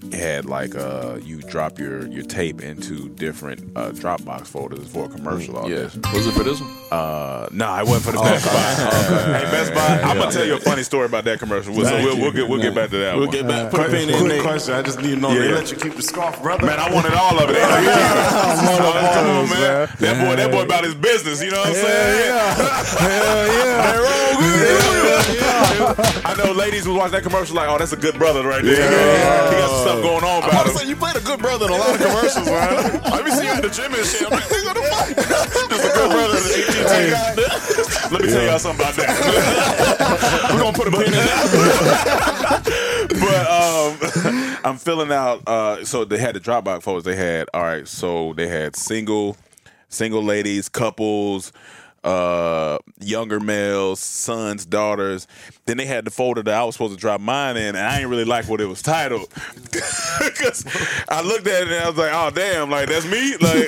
had like uh, you drop your, your tape into different uh, Dropbox folders for a commercial. All Yeah. this. Was it for this one? Uh, nah, it wasn't for the Best Buy. Hey, Best Buy, I'm gonna tell you a funny story about that commercial. We'll, so we'll, we'll get we'll get back to that We'll one. get back. Put a pin in Quick there. question. I just need to know. Yeah, They yeah. let you keep the scarf, brother? Man, I wanted all of it. They like, yeah. Come on, man. That boy, that boy about his business. You know what I'm saying? Hell yeah. I know ladies was watching that commercial like, oh, that's a good brother right there. Yeah. He got some stuff going on I'm about about to him. say you played a good brother in a lot of commercials, man. Let me see you at the gym and shit. I'm like, nigga, what the fuck? Just a good brother, A T and T guy. Let me tell y'all something about that. We're gonna put a pin in that. But um, I'm filling out. Uh, so they had the Dropbox photos. They had all right. So they had single, single ladies, couples, uh, younger males, sons, daughters. Then they had the folder that I was supposed to drop mine in, and I didn't really like what it was titled because I looked at it and I was like, oh damn, like that's me, like.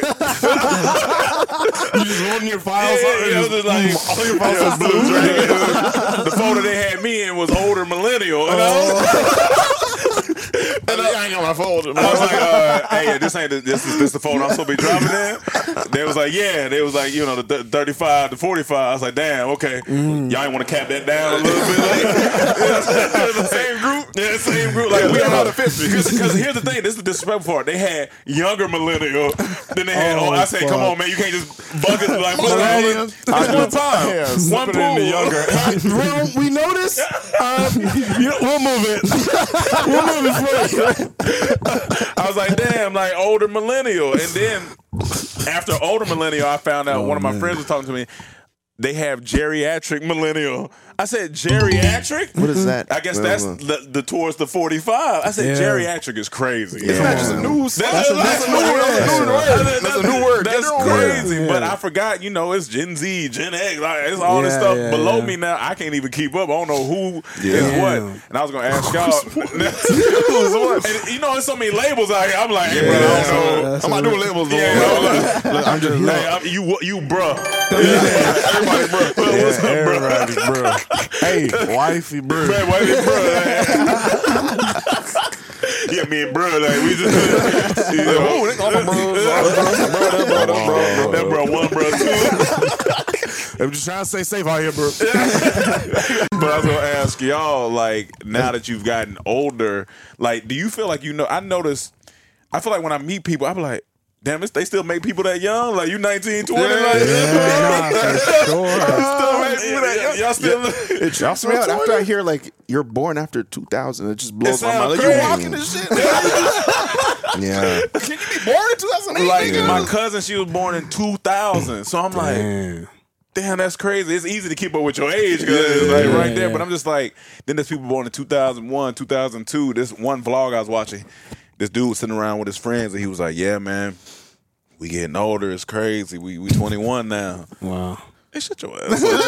You just holding your files Yeah, up. yeah, it was just like, all your files was blue. Right? The folder they had me in was older millennial. You know? And I ain't got my folder. I was like, uh, hey, this ain't the, this is this the folder I'm supposed to be dropping in. They was like, yeah. They was like, you know, the th- thirty-five to forty-five. I was like, damn, okay. Mm. Y'all ain't want to cap that down a little bit. Like, the same group. Yeah, same group. Like we all the fifty. Because here's the thing. This is the disrespectful part. They had younger millennial. Then they had. Oh, Oh, I said, come fuck. on, man. You can't just bucket like put it all in. It's one time. Yeah, One slip it in the pool. younger. we, we know this. Uh, you know, we'll move it. We'll move it for you. I was like, damn, like older millennial. And then after older millennial, I found out Oh, one of my man. friends was talking to me. They have geriatric millennial. I said, geriatric? What is that? I guess that's the, the towards the forty-five. I said, Yeah. geriatric is crazy. Isn't that just a new That's, That's a- that's, that's a new a- word. yeah. That's, That's a new word. That's Get on crazy. with it. But Yeah. I forgot, you know, it's Gen Z, Gen X. Like, it's all this Yeah, stuff yeah, below yeah. me now. I can't even keep up. I don't know who Yeah. is what. Yeah. And I was going to ask y'all. And, you know, there's so many labels out here. I'm like, hey, bro, I don't know. That's I'm not a- doing labels. Yeah, no, no, Look, I'm just Hey, I'm, you, you, bruh. Everybody, bruh. What's up, bruh? Everybody, bro. Hey, wifey, bro. Man, why you, bruh? Yeah, me and bruh, like, we just. You know, Oh, they all my bros. All my bros, bro, bro, bro, bro. that bruh one, bruh two. I'm just trying to stay safe out here, bro. But I was gonna ask y'all, like, now that you've gotten older, like, do you feel like you know? I notice, I feel like when I meet people, I be like, damn, it's, they still make people that young. Like you nineteen, twenty, like, Yeah, for sure. still make people that young. Y'all still. It trips me out after I hear like you're born after two thousand. It just blows It my mind. sounds Like, you crazy. walking this shit. Yeah. Can you be born in two thousand eight? Like nigga? my cousin, she was born in two thousand, so I'm like, Damn. damn, that's crazy. It's easy to keep up with your age because it's like Yeah, right there. yeah. But I'm just like, then there's people born in two thousand one, two thousand two. This one vlog I was watching, this dude was sitting around with his friends, and he was like, "Yeah, man, we getting older. It's crazy. We we twenty-one now." Wow. Hey, shut your ass up.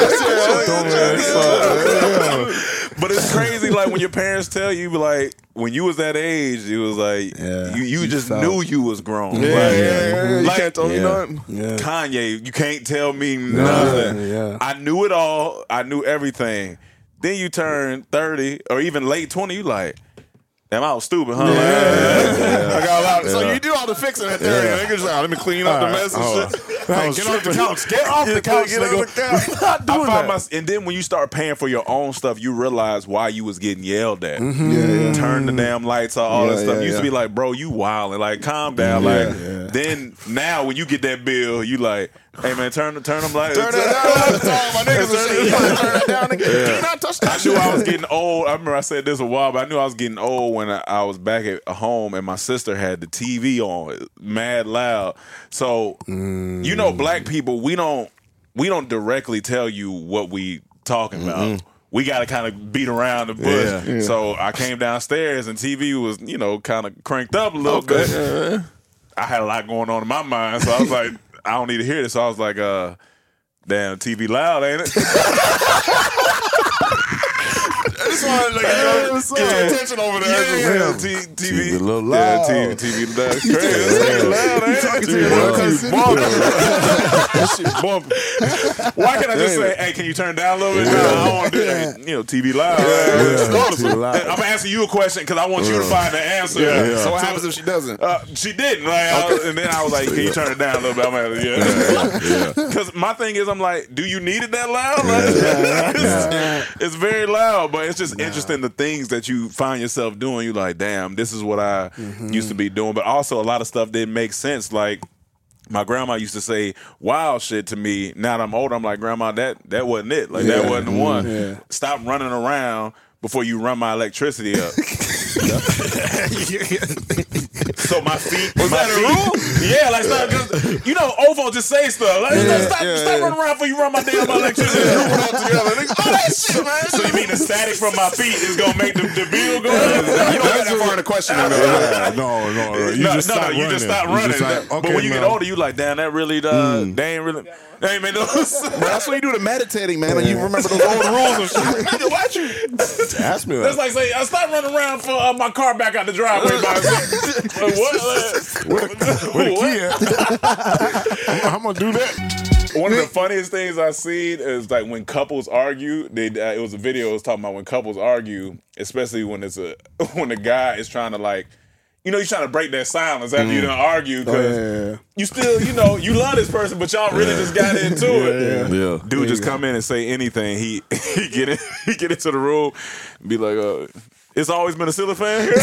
But it's crazy, like when your parents tell you, like when you was that age, it was like Yeah. you you You just felt- knew you was grown. Yeah, Like, yeah, yeah. You like- can't tell me Yeah. nothing. Yeah. Kanye, you can't tell me nothing. yeah. I knew it all. I knew everything. Then you turn thirty or even late twenty, you like, damn, I was stupid, huh? Like, I got a lot. So you do all the fixing at thirty. Yeah. Niggas like, let me clean up the mess and Oh. shit. Hey, get off the couch. Get off the couch, Get off nigga. the couch. We're not doing I find that. my, and then when you start paying for your own stuff, you realize why you was getting yelled at. Mm-hmm. Yeah, yeah. Turn the damn lights off, all Yeah, that stuff. yeah, You used to be yeah. like, bro, you wild and like, calm down. Yeah, like, yeah. then now when you get that bill, you like, hey man, turn turn them lights. Turn that down. All my niggas and shit. You gotta turn that down again. Can you not touch that I shit? knew I was getting old. I remember I said this a while, but I knew I was getting old when I, I was back at home and my sister had the T V on, mad loud. So Mm. you know, black people, we don't we don't directly tell you what we talking about. We got to kind of beat around the bush. Yeah, yeah. So I came downstairs and T V was, you know, kind of cranked up a little Okay. bit. I had a lot going on in my mind, so I was like, I don't need to hear this. So I was like, uh, damn, T V loud, ain't it? It's just want like, you know, get your attention over there. Yeah, yeah. T- TV. T V a little Yeah, loud. T V. T V that's crazy. It's loud, ain't it? talking to T V your bumping. cousin. That shit bumping. Why can't I just say, hey, can you turn down a little bit? No, I don't want to do that. You know, T V loud. Yeah, T V loud. I'm asking you a question because I want you to find the answer. Yeah. So what happens if she doesn't? Uh, she didn't. Like, I was- and then I was like, can you turn it down a little bit? I'm like, yeah. Because my thing is, I'm like, do you need it that loud? Like, it's, it's very loud, but it's just interesting the things that you find yourself doing. You're like, damn, this is what I used to be doing. But also a lot of stuff didn't make sense. Like, my grandma used to say wild shit to me. Now that I'm older, I'm like, Grandma, that that wasn't it. Like, that wasn't the one. Yeah. Stop running around before you run my electricity up. So my feet, was my that feet, a rule? Yeah, like stop just, you know, O V O just say stuff. Like, Yeah, stop, yeah, stop yeah. running around before you run my damn electricity. Oh, that shit, man. So you mean the static from my feet is gonna make the, the bill go up? You don't get that far in the question. Yeah, no, no, no. You no, just no, stop no, you running. just stop You running. just like, but okay, when you get man. older, you like, damn, that really, uh, they ain't really, they ain't made those. Bro, that's what you do to meditating, man. Like you remember those old rules and shit. Watch you. Ask me That's that. like saying, I stop running around for uh, my car back out the driveway by itself. Like, what? Where the, where the key at? I'm, I'm gonna do that. One of the funniest things I seen is like when couples argue. They uh, it was a video. It was talking about when couples argue, especially when it's a when the guy is trying to like, you know, you're trying to break that silence after you done argue because Oh, yeah, yeah. you still, you know, you love this person, but y'all really just got into it. Yeah. Dude just come in and say anything. He he get in, he get into the room, and be like, uh, "It's always been a ceiling fan here."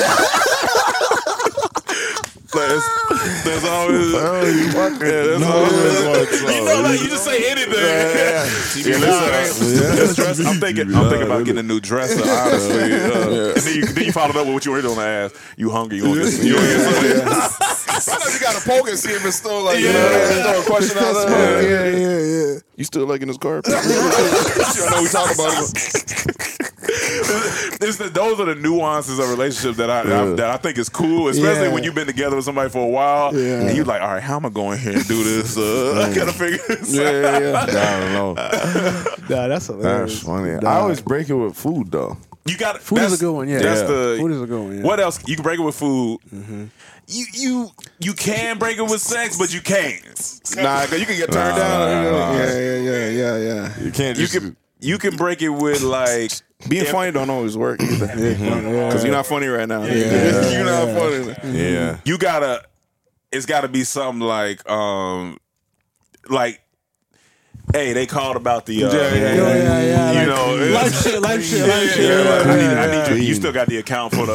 Like, it's- there's always, Oh, you fucking yeah, there's know always, this one, you so know, like you- you just say anything. Yeah. Yeah, listen, this dress, I'm thinking, I'm thinking about getting a new dresser. Honestly, uh, and then you, then you followed up with what you were doing to ask. You hungry? You gonna get some? You gonna get some? Sometimes you gotta poke and see if it's still like, Yeah. you know, throw a question out there. Yeah, yeah, yeah. You still liking his car? I know we talk about it. It's the, those are the nuances of relationships that I, I that I think is cool, especially Yeah. when you've been together with somebody for a while, Yeah. and you're like, all right, how am I going here and do this? Uh, I gotta figure this Yeah, out. yeah, yeah. I don't know. Nah, that's hilarious. That's funny. Nah. I always break it with food though. You got Food is a good one, yeah. That's Yeah. the Food is a good one, yeah. What else? You can break it with food. You you you can break it with sex, but you can't. Nah, 'cause you can get turned down. You know? Yeah, yeah, yeah, yeah, yeah. You can't You just. can you can break it with like Being if- funny don't always work either. Because you're not funny right now. Yeah. You're not funny. Yeah. You gotta. It's got to be something like um like. Hey, they called about the uh, Yeah, yeah, yeah. you Like, know life shit, life shit, life shit. Yeah, like, I need, Yeah, I need you. yeah. You still got the account for the.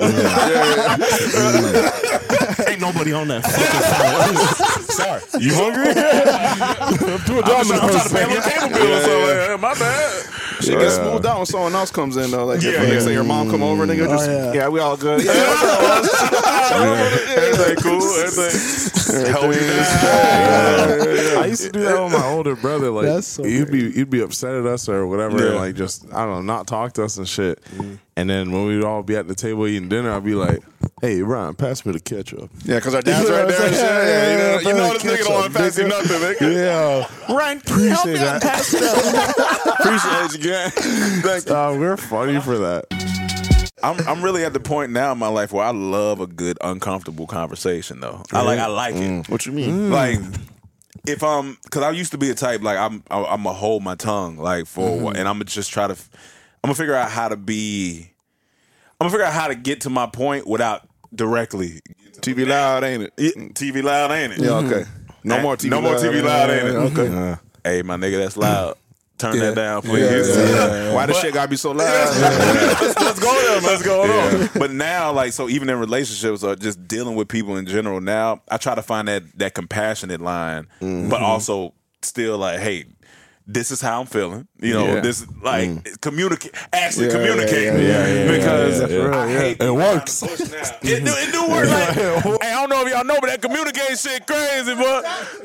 Uh, Ain't nobody on that fucking phone. Sorry. You hungry? Do a I'm, just, I'm trying to pay a little cable bill or something. Like, hey, my bad. Shit gets smoothed out when someone else comes in though. Like if Yeah, they yeah. say your mom come over and they go just Oh, yeah. yeah. we all good. Yeah, Everything cool. Everything. Help you down. I used to do that with my older brother. Like That's so he'd be he'd be upset at us or whatever, Yeah. and like just I don't know, not talk to us and shit. And then when we'd all be at the table eating dinner, I'd be like, "Hey, Ron, pass me the ketchup." yeah, because our dad's right there. And shit. Yeah, you know, you know this nigga don't want to pass you nothing. Nigga. Yeah, Ryan, appreciate that. Appreciate you, gang. Thank you. Uh, we're funny for that. I'm I'm really at the point now in my life where I love a good uncomfortable conversation though. I like I like it. What you mean? Like if I'm because I used to be a type like I'm I'm gonna hold my tongue like for a while, and I'm gonna just try to I'm gonna figure out how to be I'm gonna figure out how to get to my point without directly T V loud, ain't it? Yeah, T V loud, ain't it? Yeah, okay. No Ain't- more T V no loud. more T V loud, ain't it? Okay. Uh, Hey, my nigga, that's loud. Turn Yeah. that down, please. Why this shit gotta be so loud? let's, let's go there. Let's go on. But now, like, so even in relationships or just dealing with people in general, now I try to find that that compassionate line, but also still like, hey, this is how I'm feeling. You know, Yeah. this like communicate, actually Yeah, communicate yeah, yeah, yeah, yeah, because yeah, yeah, for I real, hate yeah. It works. It do, it do work. Like, hey, I don't know if y'all know, but that communication shit crazy, but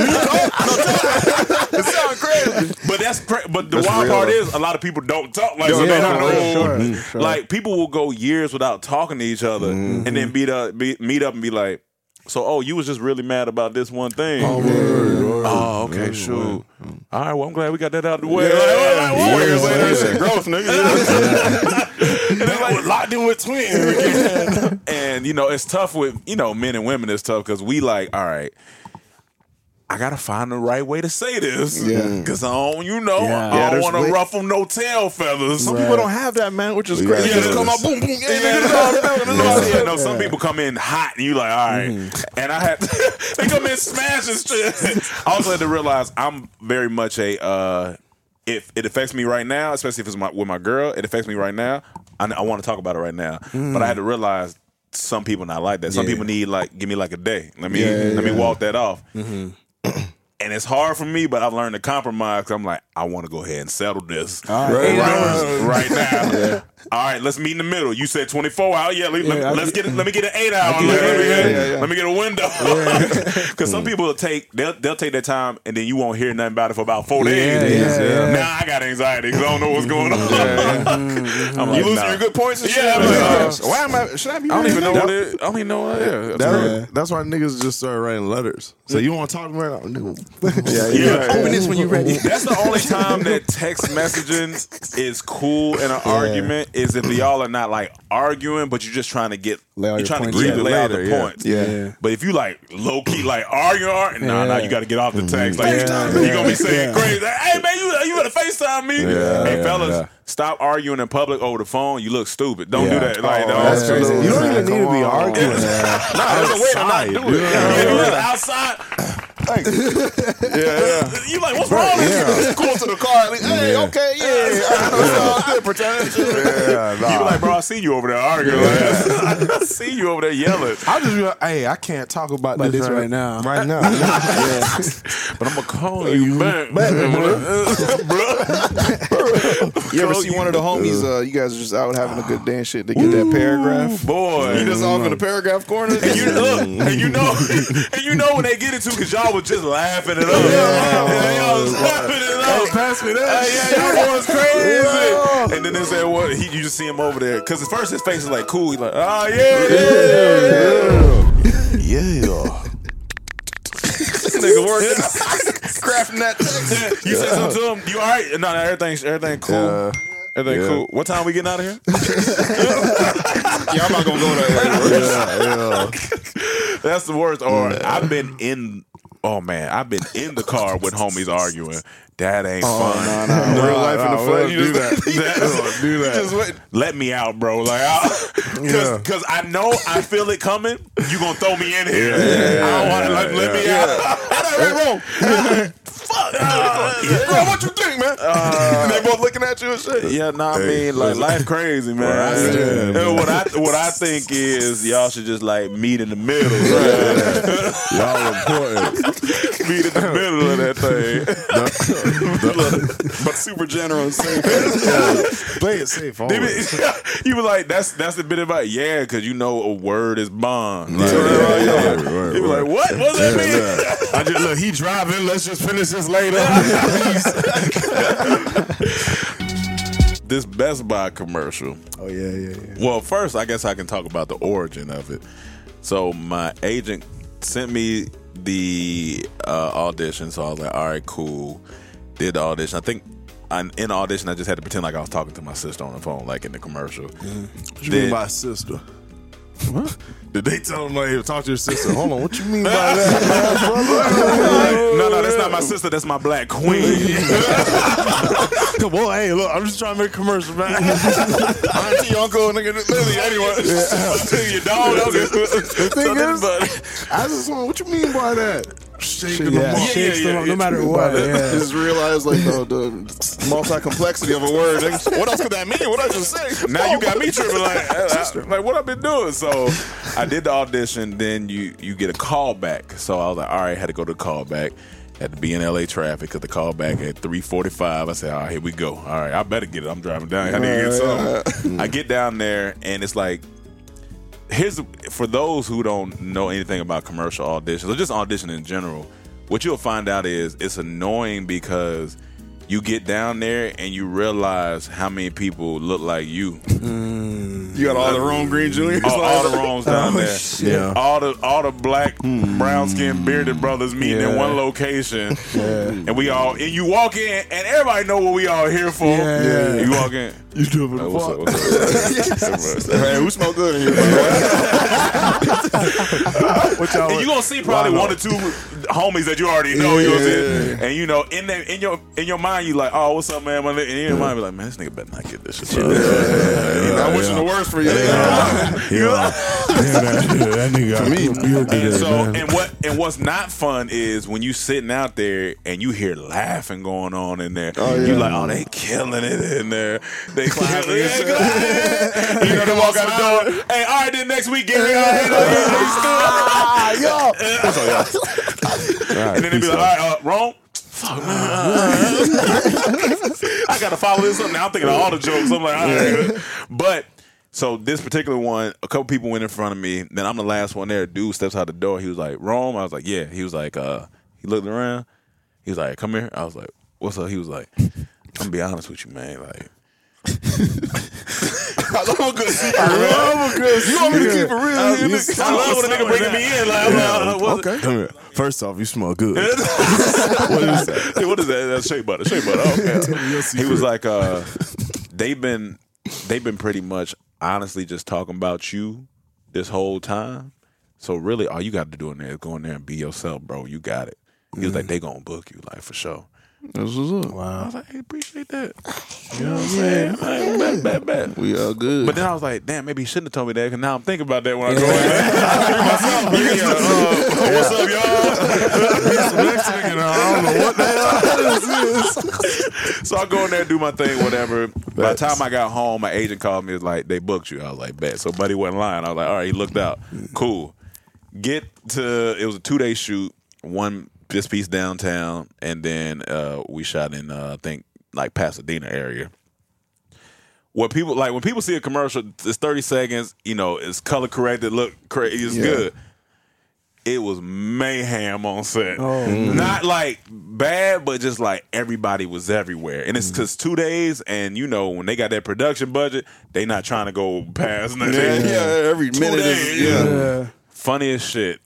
it sounds crazy. But that's cra- but the That's wild real, part though. is a lot of people don't talk. Like, so Yeah, they don't for know. sure, for sure. Like people will go years without talking to each other, and then meet up, be, meet up, and be like, "So, oh, you was just really mad about this one thing." word, word. Oh, okay, shoot. All all right, well, I'm glad we got that out of the way. Yeah, like, like, years later, later. shit, gross, nigga. And then like, locked in with twins. And, you know, it's tough with, you know, men and women. It's tough because we like, all right, I gotta find the right way to say this. Yeah. Cause I don't, you know, Yeah. I Yeah, don't there's want to way- ruffle no tail feathers. Some Right. people don't have that, man, which is Yeah, crazy. yeah, They just come out, boom, boom, yeah, yeah, yeah, no, some people come in hot and you like, all right. Mm-hmm. And I had they come in smashing shit. I also had to realize I'm very much a uh if it affects me right now, especially if it's my, with my girl, it affects me right now. I, I want to talk about it right now. But I had to realize some people not like that. Some Yeah. people need like give me like a day. Let me Yeah, let me yeah. walk that off. And it's hard for me, but I've learned to compromise. Cause I'm like, I want to go ahead and settle this All right. eight Right. hours right now. All right, let's meet in the middle. You said twenty-four hours. Yeah, let, Yeah, let, I let's get- get. Let me get an eight hour. get Let, it. me Yeah, get- yeah, yeah. let me get a window. Because some people will take they'll they'll take their time, and then you won't hear nothing about it for about four Yeah, days. yeah, yeah. Now I got anxiety because I don't know what's going on. I'm like, You losing nah. your good points and shit? Yeah, I'm like, man. uh, why am I? Should I be? I don't even know that, what it. I don't even know what it is. that- That's why niggas just started writing letters. So you want to talk to me right now? Nigga. Yeah, yeah. Open this when you're ready. That's the only time that text messaging is cool in an argument is if y'all are not like arguing, but you're just trying to get Lay all you're your trying points to out. lay out the Later, yeah. points. Yeah. Yeah. But if you like low key like arguing, arguing nah, nah, Yeah. you got to get off the text. Like Yeah. you gonna be saying Yeah. crazy. Like, hey man, you you better FaceTime me. Yeah, Hey yeah, fellas, yeah. stop arguing in public over the phone. You look stupid. Don't Yeah. do that. Like Oh, no, that's crazy. You don't even need to be Yeah. arguing. Nah, there's a way to not do it. Yeah. Yeah, you're outside. Yeah. You like, what's wrong with you? Cool to the car. Like, hey, Yeah. okay, yeah. It's all good, pretend. Yeah, nah. You be like, bro, I see you over there arguing. Like, I see you over there yelling. I'll just be like, hey, I can't talk about About this, this right now. Right now. Yeah. But I'm gonna call you back. You ever see one of the homies? Uh, you guys are just out having a good day and shit. They get that paragraph. Boy, You just off in the paragraph corner. and you look, and you know, and you know when they get it too, because y'all was just laughing it up. Yeah, y'all was laughing it up. Pass me that. Hey, yeah, y'all was crazy. And then they said, "What?" He, you just see him over there, because at first his face is like cool. He's like, "Oh yeah, yeah, yeah." Yeah. Nigga working, crafting that text. You said something to him. You all right? No, no, everything's everything cool. Yeah. Everything Yeah. cool. What time we getting out of here? Yeah, I'm not gonna go there. Yeah, That's the worst. Or I've been in. Oh man, I've been in the car with homies arguing. That ain't fun. No, no, real life in the flesh. You Do that. just- Do that. Just wait. Let me out, bro. Like, I, Yeah. cause I know I feel it coming. You gonna throw me in here? Yeah, I don't want to yeah, like, let me yeah. out. That ain't wrong. Fuck. Uh, Bro, what you think, man? Uh, they both looking at you and shit. Yeah, no, I mean, like, life crazy, man. Right. And what I what I think is y'all should just like meet in the middle. Y'all important. Meet in the middle of that thing. But super general and safe. Play it safe. They Always. be- you were like, that's that's the bit about yeah, because you know a word is bond. Like, Yeah, yeah, yeah, yeah. yeah, right, You be right. like, what? What's that mean? I just look. He driving. Let's just finish this later. This Best Buy commercial. Oh yeah, yeah, yeah. Well, first, I guess I can talk about the origin of it. So my agent sent me the uh, audition, so I was like, all right, cool. Did the audition. I think I, in the audition, I just had to pretend like I was talking to my sister on the phone, like in the commercial. What you mean by sister? What? Did they tell him like, hey, talk to your sister? Hold on, what you mean by that? No, no, that's not my sister. That's my black queen. Come on, hey, look, I'm just trying to make a commercial, man. Auntie, uncle, nigga, Lily, anyone. Your dog. The thing is, I just want, what you mean by that? Shaking Yeah, them up. shakes them up no matter what. Yeah. Just realize like the, the multi complexity of a word. What else could that mean? What I just say? Now you got me tripping like, I- like what I've been doing. So I did the audition. Then you you get a call back. So I was like, all right, had to go to the call back. Had to be in L A traffic because the call back at three forty-five. I said, all right, here we go. All right, I better get it. I'm driving down. I need to get something. I get down there and it's like, here's for those who don't know anything about commercial auditions or just audition in general. What you'll find out is it's annoying because you get down there and you realize how many people look like you. Mm. You got all the Rome Green Juniors, all, all the Romes down Oh, there. shit. Yeah, all the all the black, brown skinned, bearded brothers meeting Yeah. in one location, Yeah. and we all and you walk in, and everybody know what we all here for. Yeah, yeah. You walk in. You do it for the what's fuck. up? What's up? Hey, who smoke good in here? What y'all And you gonna see probably Wow. one or two homies that you already know. You know what I'm Yeah. saying? And you know, in that, in your in your mind, you like, oh, what's up, man? And in your mind, be like, man, this nigga better not get this shit. I'm wishing the worst for you. Yeah, that, that nigga got me. And so, and what and what's not fun is when you sitting out there and you hear laughing going on in there. Oh, You yeah. like, oh, they killing it in there. They clapping. Yeah, yeah. You know, they walk out the door. Hey, all right, then next week, Gary. Yo. And then they be like, all right, uh, wrong. Fuck, man. I gotta follow this up now. I'm thinking of all the jokes. I'm like, all right. But so this particular one, a couple people went in front of me. Then I'm the last one there. Dude steps out the door. He was like, Rome. I was like, yeah. He was like, uh, he looked around. He was like, come here. I was like, what's up? He was like, I'm gonna be honest with you, man. Like, I love a good secret. I love a good secret. You want me to keep it real? Uh, here, you nigga? I love when a nigga bringing me in. Like, I'm like, uh, what's Okay. Come here. First off, you smell good. what is that? Hey, what is that? That's shea butter. Shea butter. Okay. He was like, uh, they've been, they've been pretty much honestly just talking about you this whole time. So really, all you got to do in there is go in there and be yourself, bro. You got it. He was like, they gonna book you, like for sure. That's what's up. I Wow. was like, hey, appreciate that. You know what I'm saying? Like, bet, bet, bet. We all good. But then I was like, damn, maybe he shouldn't have told me that, because now I'm thinking about that when I go in. Yeah, uh, what's up, y'all? Next nigga, I don't know what the hell this is. So I go in there, do my thing, whatever. By the time I got home, my agent called me, was like, they booked you. I was like, bet. So Buddy wasn't lying. I was like, all right, he looked out. Cool. Get to, it was a two-day shoot, one this piece downtown, and then uh, we shot in, uh, I think, like Pasadena area. What people, like, when people see a commercial, it's thirty seconds, you know, it's color corrected, look crazy, it's Yeah. good. It was mayhem on set. Oh. Not like bad, but just like everybody was everywhere. And it's because two days, and you know, when they got that production budget, they not trying to go past nothing. Yeah, yeah, every Two minute days, is, yeah. Yeah. Funniest shit.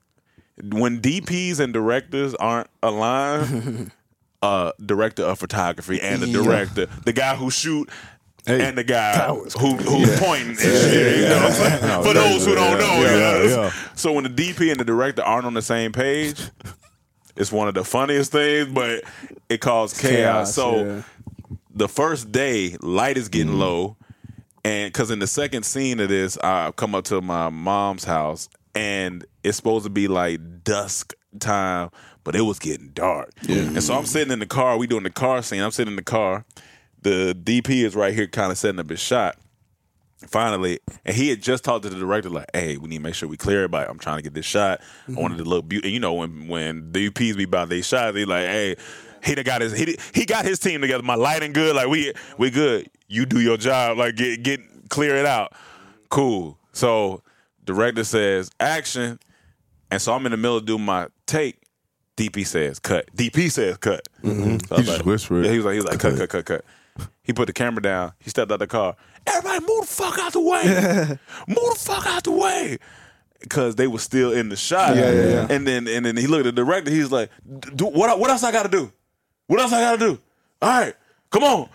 When D Ps and directors aren't aligned, uh, director of photography and the director, the guy who shoot, Hey, and the guy who who's Yeah. pointing and shit. You know what I'm saying? No, For those who don't know, yeah, you know? yeah, yeah. So when the D P and the director aren't on the same page, it's one of the funniest things, but it caused chaos. Chaos, so yeah. the first day, light is getting low, and because in the second scene of this, I come up to my mom's house, and it's supposed to be like dusk time, but it was getting dark. And so I'm sitting in the car. We doing the car scene. I'm sitting in the car. The D P is right here, kind of setting up his shot. Finally, and he had just talked to the director like, "Hey, we need to make sure we clear everybody. I'm trying to get this shot. I wanted to look beautiful." And you know, when when D Ps be about their shot, they like, "Hey, he done got his he he got his team together. My lighting good. Like we we good. You do your job. Like get get clear it out. Cool." So director says action, and so I'm in the middle of doing my take. D P says cut. D P says cut. Mm-hmm. So I was He just whispered. Yeah, he was like, he was like, cut, cut, cut, cut. He put the camera down. He stepped out the car. Everybody move the fuck out the way. Move the fuck out the way. Because they were still in the shot. Yeah, yeah, yeah. And then and then he looked at the director. He's like, do, what, what else I got to do? What else I got to do? All right, come on.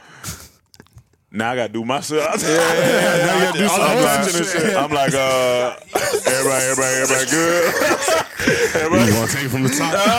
Now I got to do my shit. Yeah, yeah, yeah. Now you gotta do some I'm, like, watching and shit. I'm like, uh, everybody, everybody, everybody good? Everybody You want to take it from the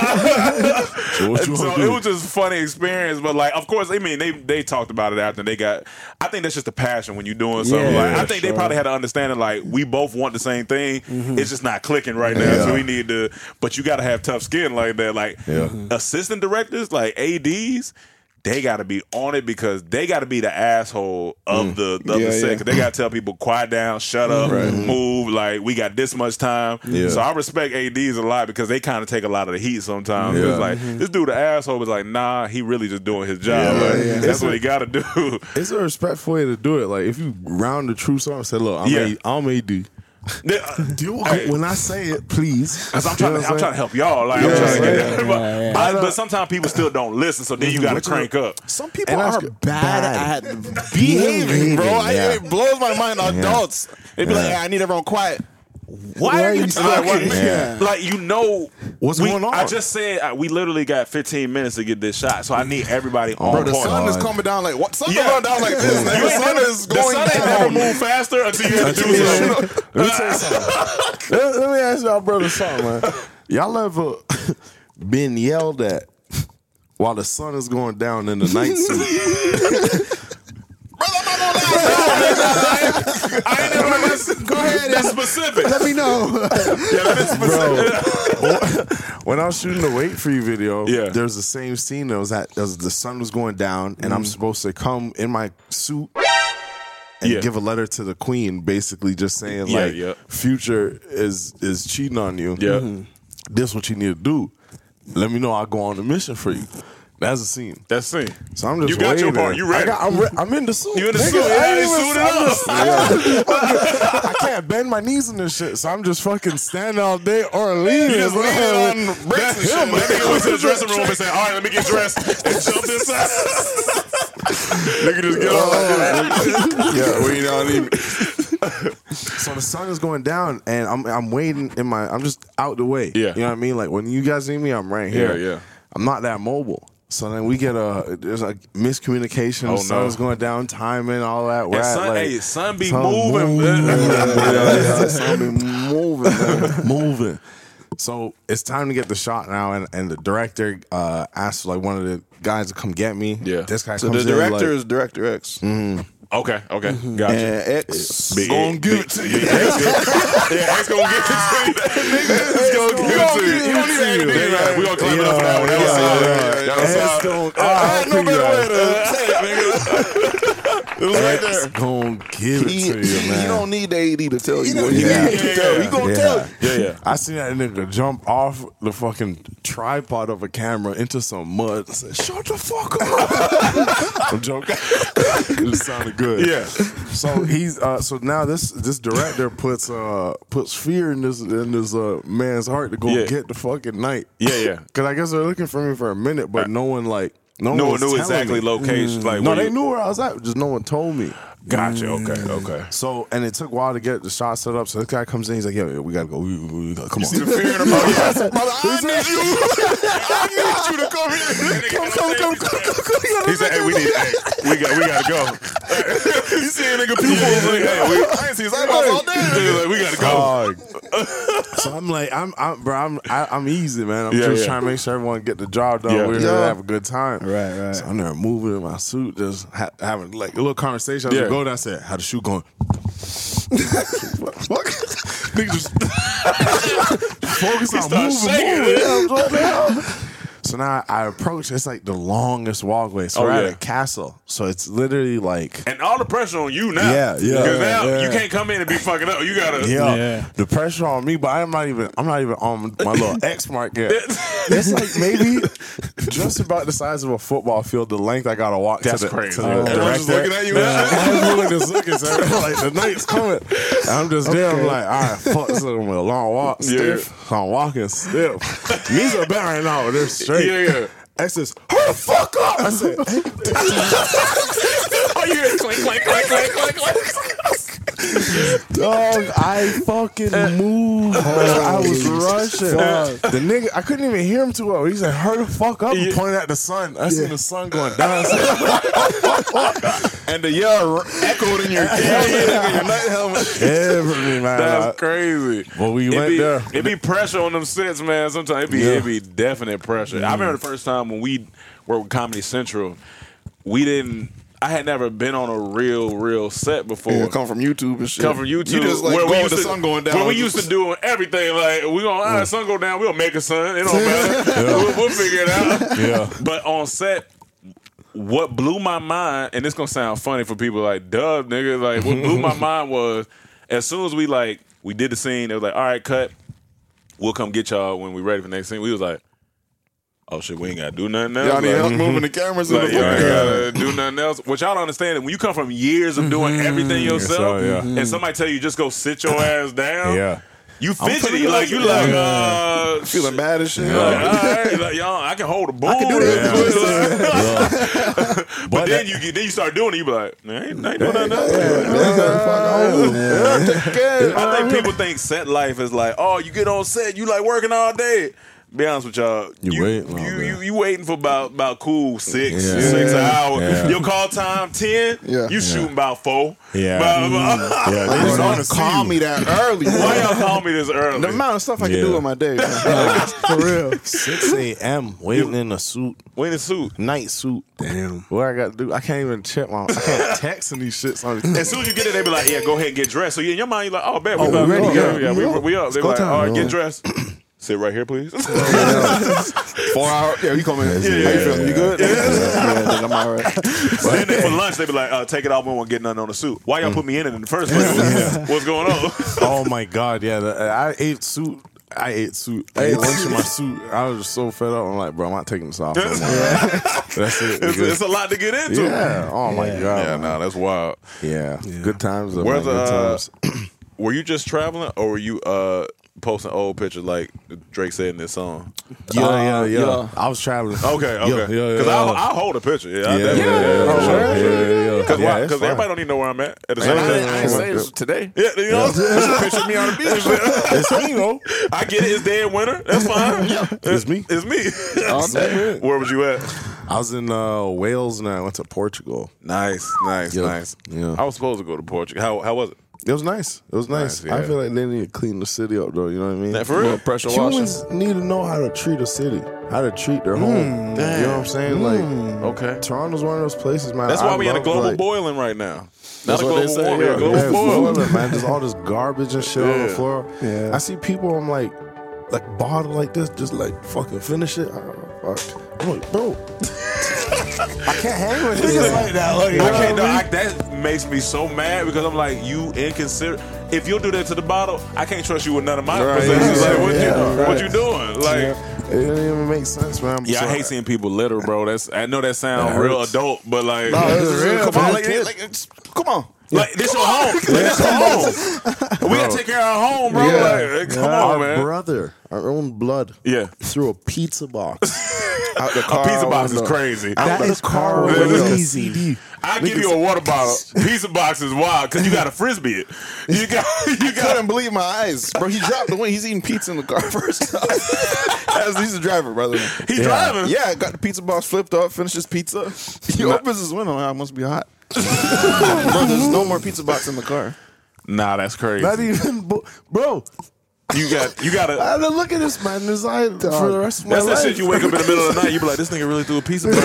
top? So what you so want to it do? was just a funny experience, but like, of course, I mean, they they talked about it after they got. I think that's just a passion when you're doing something. Yeah, like, I yeah, think sure. they probably had to understand it. Like, we both want the same thing. Mm-hmm. It's just not clicking right now, Yeah. so we need to. But you got to have tough skin like that. Like Yeah. assistant directors, like A Ds. They got to be on it because they got to be the asshole of the, of Yeah, the set. yeah. 'Cause they got to tell people, quiet down, shut up, move. Like, we got this much time. Yeah. So I respect A Ds a lot because they kind of take a lot of the heat sometimes. Yeah. It's like, this dude, the asshole, was like, nah, he really just doing his job. Yeah, Like, yeah. That's It's what a- he got to do. It's a respectful way to do it. Like if you round the truth up and say, "Look, I'm Yeah. a, I'm A D." Yeah, Do Hey. when I say it, please. Cause I'm trying, You know to, what I'm trying to help y'all. Like, Yeah, I'm trying to get yeah, everybody. yeah, yeah. But, but sometimes people still don't listen, so then you got to crank up. Some people are bad, at behaving, bro. I, Yeah. It blows my mind. Adults, they be like, hey, I need everyone quiet. Why are you talking? Yeah. Like, you know, what's we, going on? I just said uh, we literally got fifteen minutes to get this shot, so I need everybody on Bro, the point. sun is coming down like what? Sun Yeah. going down like this. Man. You The ain't sun never- is the going sun ain't down. never move faster until you have to do something. Let me tell you something. let, let me ask y'all brothers something, man. Y'all ever been yelled at while the sun is going down in the night suit? I ain't never listen. Go ahead, that's specific. Let me know. Yeah, that's specific. Bro, when I was shooting the Wait For You video, Yeah. there's the same scene that was at that was, the sun was going down, and I'm supposed to come in my suit and Yeah. give a letter to the queen, basically just saying Yeah, like, yeah. Future is is cheating on you. Yeah. Mhm. This what you need to do. Let me know I'll go on a mission for you. That's a scene. That's the scene. So I'm just You got waiting. your part. You ready? I got, I'm, re- I'm in the suit. You in the nigga. suit. I Yeah, ain't you even- suited I'm up. just- yeah. I can't bend my knees in this shit, so I'm just fucking standing all day or leaning. You just bro. leaning on bricks That's and shit. him. That nigga went to the dressing room and said, all right, let me get dressed and jump inside. Nigga just get on like this. Yeah, we don't even. So the sun is going down, and I'm I'm waiting in my. I'm just out the way. Yeah. You know what I mean? Like when you guys see me, I'm right here. Yeah, yeah. I'm not that mobile. So then we get a there's a miscommunication. Oh, the sun's no. going down, timing, all that. We're And at, sun, like, hey, sun be sun moving. moving. man. yeah, yeah, sun be moving, man. moving. So it's time to get the shot now, and, and the director uh, asked like one of the guys to come get me. Yeah. This guy So comes the in, director like, is Director X. mhm. Okay, okay, gotcha. And X Big gonna X, give big- it to you. Yeah, X gonna- yeah, X gonna give it to you. Nigga, X gonna give it to you. You don't need to act nigga, right? We gonna clap it up for that one. That was solid. That was X solid. gonna- I ain't no better way to say it, nigga. It was right X there. gonna give it He, to you, man. he don't need the A D to tell you what he Yeah. need to tell you. He gonna Yeah. tell you. Yeah, yeah. I seen that nigga jump off the fucking tripod of a camera into some mud. I said, "Shut the fuck up!" I'm joking. It sounded good. Yeah. So he's uh, so now this this director puts uh puts fear in this in this uh man's heart to go Yeah. get the fucking night. Yeah, yeah. Because I guess they're looking for me for a minute, but no one like no, No one one was knew telling exactly me. location. Like, No, where they you- knew where I was at. Just no one told me. Gotcha. Okay, okay. So, and it took a while to get the shot set up. So this guy comes in, he's like, yo, yo we gotta go. We, we, we gotta, come on. See the fear in him. I need you. I need you to come here. Come, come, come, come, come, come. He said, "Hey, we need, hey, we got, we gotta go." You see a nigga pupils like, "Hey, we, I ain't seen his eyeballs all day." Nigga like, we gotta go. Dog. So I'm like, I'm, I'm, bro, I'm, I, I'm easy, man. I'm Yeah, just yeah. trying to make sure everyone get the job done. Yeah. We're here to Yeah. have a good time. Right, right. So I'm there moving in my suit, just ha- having like a little conversation. As Yeah. we go down, I said, "How the shoot going?" Fuck. Nigga just focus on started moving, shaking moving. it. Yeah, what the hell? So now I approach. It's like the longest walkway. So Oh, we're at yeah. a castle. So it's literally like. And all the pressure on you now. Yeah, yeah, Because now yeah. you can't come in and be fucking up. You gotta. Yeah. Yeah. The pressure on me, but I'm not even I'm not even on my little X mark yet. It's like maybe just about the size of a football field, the length I gotta walk That's to the, crazy. to the Oh. director. Everyone's just looking at you. Yeah. Everyone's just looking so like the night's coming. And I'm just there, I'm like, all right, fuck, this is gonna be a long walk. Stiff. So I'm walking stiff. Knees are bent right now, but they're straight. Yeah, yeah. X says, hurry the fuck up! I said, hey. Oh, you hear clink, clink, clink, clink, clink, clink. Dog, I fucking moved. I was rushing. The nigga, I couldn't even hear him too well. He said, "Hurry the fuck up!" and pointing at the sun. I seen the sun going down. And the yell echoed in your ear, in your night helmet. Every man. That's crazy. Well, we It went be, there. it be pressure on them sets, man. Sometimes it be, Yeah. it be definite pressure. I remember the first time when we worked with Comedy Central, we didn't. I had never been on a real, real set before. Yeah, come from YouTube and shit. Come from YouTube. You just like where go we with used the to, sun going down. Where we used to do everything. Like, we gonna, all right, sun go down, we'll make a sun. It don't matter. We'll, we'll figure it out. Yeah. But on set, what blew my mind, and it's gonna sound funny for people like, duh, nigga, like, what blew my mind was, as soon as we, like, we did the scene, it was like, all right, cut. We'll come get y'all when we ready for the next scene. We was like, oh shit, we ain't gotta do nothing else. Y'all need Like, help moving the cameras in like, the y'all ain't fucking- gotta do nothing else. What y'all don't understand is when you come from years of doing everything yourself, so, yeah. and somebody tell you just go sit your ass down, Yeah. You fidgety, like you like uh, feeling bad as shit. Like, all right, like, y'all, I can hold a bull. I can do that. but, But then that- you get, then you start doing it. You be like, man, I ain't, I ain't doing nothing. Yeah. I think people think set life is like, oh, you get on set, you like working all day. Be honest with y'all, You you waiting all you, day. you you waiting for about about cool six Yeah. six Yeah. hours. Yeah. Your call time ten. Yeah. You shooting about four. Yeah. About- about- Yeah, They they just don't don't call me that early. Why y'all call me this early? The amount of stuff I can Yeah. do in my day. Man. For real. six a.m. waiting in a suit, Waiting in suit. night suit. Damn, what I got to do? I can't even check my. I can't text in these shits. On As soon as you get it, they be like, "Yeah, go ahead and get dressed." So you in your mind, you're like, "Oh, bet we Oh, about we ready, to yeah. go. Yeah, we, We up. we up." They go like, time, "All right, yeah. get dressed. Sit right here, please." Four hours. Yeah, you come in. Yeah, How you yeah, feeling? You good? Yeah, I think I'm all right. Then they, for lunch, they be like, uh, "Take it off. We won't get nothing on the suit. Why y'all put me in it in the first place? What's going on?" Oh my god, yeah. the- I ate suit. I ate suit. I ate lunch in my suit. I was just so fed up. I'm like, bro, I'm not taking this off. No more. That's it. It's, nigga. it's a lot to get into. Yeah. Oh my god. Yeah, man. no, that's wild. Yeah. Good times. Though, Where's man. Good uh, times. were you just traveling, or were you uh posting old pictures like Drake said in this song? Yeah, yeah, yeah, yeah. I was traveling. Okay, okay. Yeah, yeah, Because yeah. I'll, I'll hold a picture. Yeah, I Yeah, definitely- yeah, yeah, for yeah, sure. yeah, yeah, yeah. Because Yeah, it's fine. everybody don't need to know where I'm at at the I same ain't, time. I ain't say this today. Yeah, you know, Picture of me on the beach. It's me, though. I get it. It's dead winter. That's fine. It's me. It's me. All day. Where was you at? I was in uh, Wales and I went to Portugal. Nice, nice, Yeah. nice. Yeah. I was supposed to go to Portugal. How how was it? It was nice. It was nice. Nice, yeah. I feel like they need to clean the city up, though. You know what I mean? That for real? Pressure washing. Humans need to know how to treat a city, how to treat their home. You know what I'm saying? Like, Okay. Toronto's one of those places, man. That's why I we in a love, global like, boiling right now. That's Not a what global they say, warming, yeah. a global Yeah, boiling. boiling, man. Just all this garbage and shit on the Yeah. floor. Yeah. I see people. I'm like, like bottle like this, just like fucking finish it. Oh, fuck. I'm like, bro, I can't hang with niggas like that. Like, you know I can't. what No, I I, mean? that makes me so mad because I'm like, you inconsiderate. If you'll do that to the bottle, I can't trust you with none of my Right, possessions. yeah, like, what yeah, you, right. what you doing? Like, It doesn't even make sense, man. yeah, So I hate seeing people litter, bro. That's I know that sounds That real hurts. adult, but like, No, it's real, Come on, man. like, like, it's- come on. like this your home. This your home. We gotta take care of our home, bro. Yeah. Like, come Our on, man. brother, our own blood, Yeah, threw a pizza box Out the a car. pizza box is window. crazy. out That the is car crazy. with a Crazy. C D. I give you a water bottle. Pizza box is wild because you got to frisbee it. You got, you I got. couldn't believe my eyes, bro. He dropped the wing. He's eating pizza in the car first. As he's the driver, brother. He driving. Yeah, got the pizza box flipped up, finished his pizza. He opens his window. Ah, it must be hot. Bro, there's no more pizza box in the car. Nah, that's crazy. Not even, bo- bro. You got, you got I to. had to look at this man. This eye for the rest of my That's that life. shit you wake up in the middle of the night. You be like, this nigga really threw a pizza box.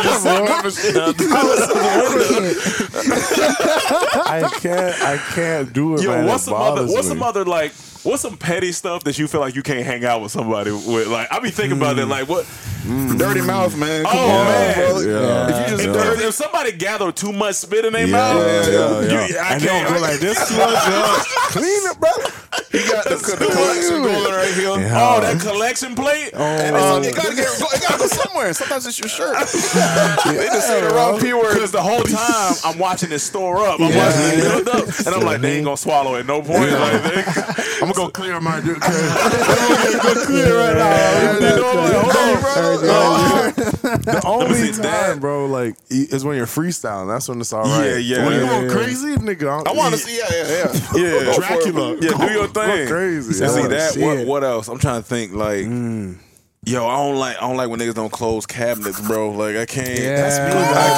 I can't. I can't do it, Yo, man. what's It some other? bothers What's me. some other like? What's some petty stuff that you feel like you can't hang out with somebody with? Like, I be thinking about that. Like, what? Dirty mouth, man. Come Oh, on, man. bro. Yeah. If you just If, dirty, if, if somebody gather too much spit in their Yeah, mouth, yeah, yeah, you- yeah. I And they can't don't go like this too much. yeah. Clean it, brother. he got the, the collection going right here. Yeah. Oh, that collection plate. Oh, And it's, it, gotta get, it gotta go somewhere. Sometimes it's your shirt. They just say the wrong P word. Because the whole time I'm watching it store up, I'm Yeah. watching it build up, and I'm like, they ain't gonna swallow at no point. Like, they, I'm gonna go clear my dude. Go clear right now. You know, like, hold on, bro. The only see, time, that- bro, like is when you're freestyling. That's when it's all right. Yeah, yeah, When you yeah, going yeah. crazy, nigga. I want to see. Yeah, yeah, yeah. Yeah, Dracula. Yeah, Go- do your go thing. crazy. And I see wanna that. see What, it. what else? I'm trying to think. Like, yo, I don't like. I don't like when niggas don't close cabinets, bro. Like, I can't. That's me.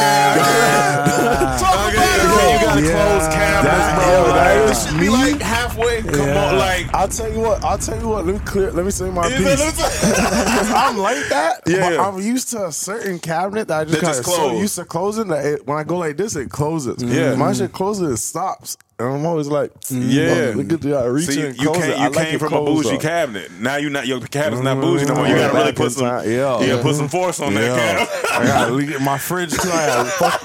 Talk about it, bro. You gotta Yeah. close cabinets, That- bro. yo, that Like, is it should be me. like halfway. Come Yeah. on, like. I'll tell you what. I'll tell you what. Let me clear. Let me say my Yeah, piece. let me Because I'm like that. Yeah. But I'm used to a certain cabinet that I just That kind just of so close. used to closing that it, when I go like this, it closes. Yeah. My shit closes, it stops, and I'm always like, Yeah. look at the I reach See, in you, and you close came, it. you I like came it from a closed, bougie though. cabinet. Now you not your cabinet's not bougie no more. You Yeah, gotta really back put in some. time, yeah. Yeah, put some force on that Yeah. cabinet. I gotta leave my fridge too. I gotta fuck.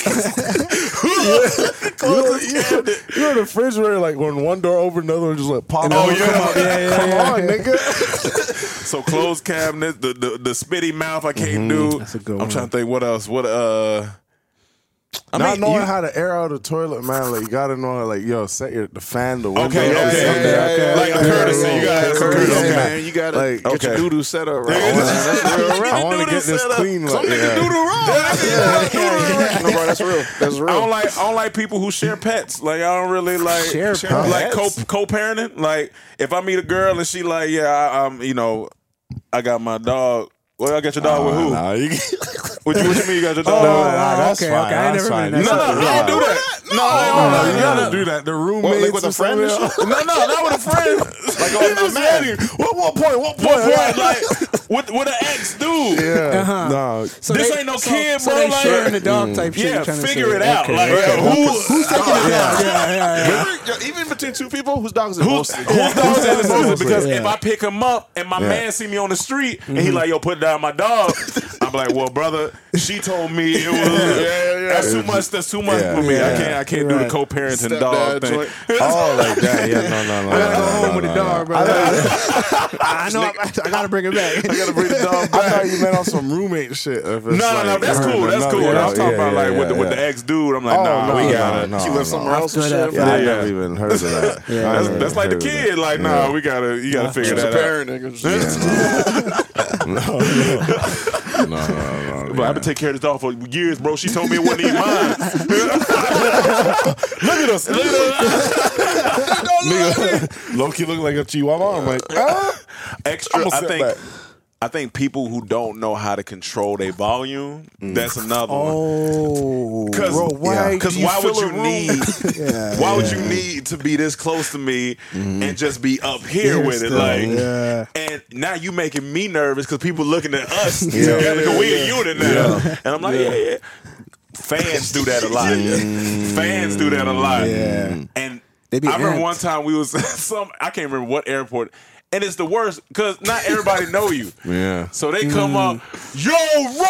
you, know, you, know, you know the refrigerator, like when one door open, another one just like pop. Oh, out. yeah. Come on, Yeah, yeah, come yeah. on, nigga. So closed cabinets, the, the the spitty mouth I can't do. That's a good I'm one. trying to think what else. What uh I Not mean, knowing you- how to air out the toilet, man. Like you gotta know, like yo, set your the fan, the window. Okay, yeah, okay, yeah, okay, yeah, like a courtesy. You gotta have some Courtesy, courtesy. man. You gotta Like, get your okay. doo-doo set up right. I wanna- That's real rap. I want to get this clean. Some Like, nigga yeah. do the wrong. No, bro, that's real. That's real. I don't like I don't like people who share pets. Like I don't really like Share like co pets? co-parenting. Like if I meet a girl and she like, yeah, I, I'm you know, I got my dog. Well, I got your dog with who? Nah, you, What you, what you mean you got your no, dog? no, that's okay, fine. okay. I That's never fine. been No, no, I don't do that. No, no, No, you no, gotta no. do that. The What, roommates like with a or friend and something shit? else. No, no, not with a friend. Like on my man. What, what point? What point? What point? Like with with an ex dude. Yeah. Uh-huh. No. So This they- ain't no so- kid, so bro. they Like- sharing the dog type shit. Yeah, you're trying to figure say. it out. Okay. Like Okay. who's Who's taking it down? Yeah, yeah, yeah. Yo, even between two people, whose dogs is Who's, most? whose dog is this mostly? Because Yeah. if I pick him up and my Yeah. man see me on the street and he like, yo, put down my dog, I'm like, well, brother, she told me it was. That's too much. That's too much Yeah. for me. I Yeah. can't. I can't do the co-parenting dog thing. joint. Oh, like that. Yeah, no, no, no. I gotta no, go no, home no, with the no, dog, no. bro. I know. I, I gotta bring it back. I gotta bring the dog I back. thought you meant on some roommate shit. If it's No, no, like no. That's her cool. and That's another- cool. yeah, I was talking yeah, about like yeah, with the with yeah. the ex dude. I'm like, Oh, nah, no, we no, gotta. no, She no, lives somewhere no. else and Good shit. after Yeah, I Yeah. never even heard of that. Yeah. I That's, never that's like the heard of that. kid. Like, nah, we gotta. You gotta figure She's a that out. parent, nigga. No, no, no, no. But I've been taking care of this dog for years, bro. She told me it wasn't even mine. Look at us. Look at us. Nigga, low-key look like a chihuahua. I'm like, ah. Extra. I'ma I sit think. back. I think people who don't know how to control their volume. That's another one. Oh, Because Bro, why Because do you why would fill you a room? need? yeah. Why would you need to be this close to me and just be up here Here with it? still, Like, yeah. and now you making me nervous because people looking at us together because we a unit now. And I'm like, yeah, yeah. Fans do that a lot. Fans do that a lot. Yeah. And They be I remember amped. one time we was some. I can't remember what airport. And it's the worst because not everybody know you. Yeah. So they come up, yo, roll!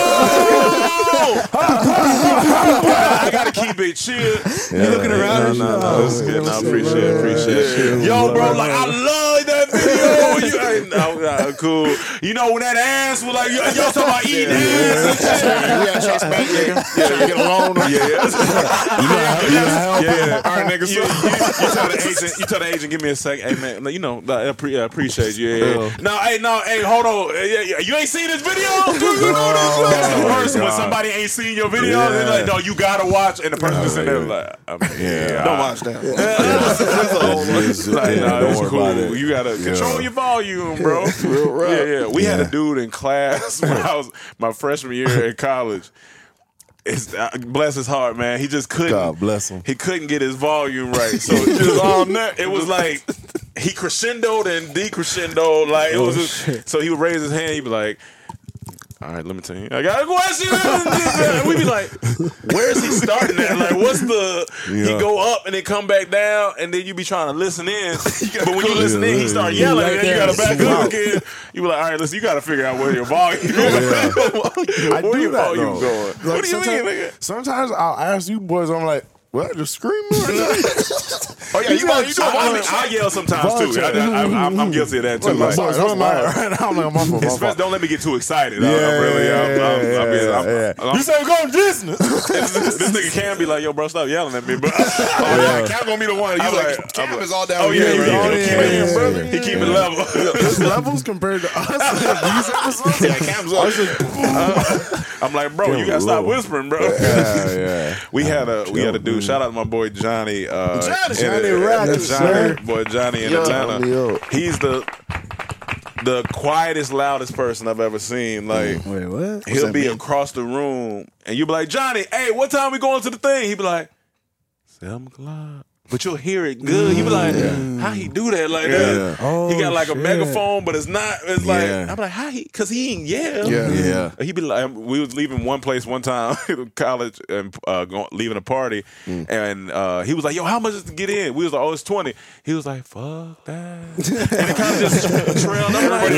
I gotta keep it chill. You looking around? no, no, no, That's good. No, I appreciate it. Appreciate it. Yo, bro, like I love that video. You, hey, no, no, cool. You know when that ass was like, yo, yo talking about eating ass and shit. We gotta chase back, nigga. Yeah, you get a loan. Yeah, yeah. You know how you know how Yeah, yeah. All right, nigga. You, you, you tell the agent. You tell the agent. Give me a sec. Hey, man. You know, I appre- I appreciate you. Yeah, yeah. No, hey, no, hey, hold on. Yeah, yeah. You ain't seen this video? That's the worst when somebody ain't seen your video. Yeah. They're like, no, you gotta watch, and the person just sitting there like, I mean, yeah, Don't watch that. It's- Like, nah, don't it's worry cool. about it. You gotta control Yeah. your volume, bro. Yeah, yeah. We had a dude in class when I was my freshman year in college. It's, uh, bless his heart, man. He just couldn't. God bless him. He couldn't get his volume right. So it just all night. It was like he crescendoed and decrescendoed. Like it was. Just, so he would raise his hand. He'd be like, "All right, let me tell you. I got a question." And we'd be like, "Where is he starting at? Like, what's the?" He Yeah. go up and then come back down, and then you be trying to listen in. But when you listen in, he start yelling, and then you gotta back up again. You be like, "All right, listen. You gotta figure out where your volume. I where do your that, volume though. going? Like, What do you mean, sometimes, nigga?" sometimes I'll ask you boys, I'm like, what? Just screaming? Oh yeah, you, you do. I, I, I yell sometimes too. I, I, I, I'm, I'm guilty of that too. Like, Like, boys, what am I? Right now, I'm like, I'm off, I'm off, I'm especially, off. don't let me get too excited. Yeah, I, I'm really, I'm, yeah, I'm, I'm, being- yeah, I'm, yeah. I'm, You say we're going to Disney. this, this nigga can be like, yo, bro, stop yelling at me. But oh, yeah, Cam gonna be the one. You I'm like, like, Cam I'm is all down Oh yeah, here, he, right? he, Oh, he, yeah, keep it, yeah, brother. yeah. He keep it level. There's levels compared to us. These episodes. Yeah, Cam's up. I'm like, bro, you gotta stop whispering, bro. Yeah, yeah. We had a we had a dude. Shout out to my boy Johnny. Uh, Johnny. in- Johnny uh, Rocket, Johnny, sir. boy Johnny in Yo. Atlanta. Yo. He's the the quietest, loudest person I've ever seen. Like. Wait, what? He'll that be mean? across the room, and you'll be like, Johnny, hey, what time we going to the thing? He'll be like, seven o'clock. But you'll hear it good. You'll be like, how he do that like that? Oh, he got like shit. a megaphone, but it's not. It's like, Yeah. I'm like, how he? Because he ain't yell. Yeah. Yeah. He be like, we was leaving one place one time, college, and uh, going, leaving a party, and uh, he was like, "Yo, how much is to get in?" We was like, "Oh, it's twenty." He was like, "Fuck that," and it kind of just trailed. I'm like,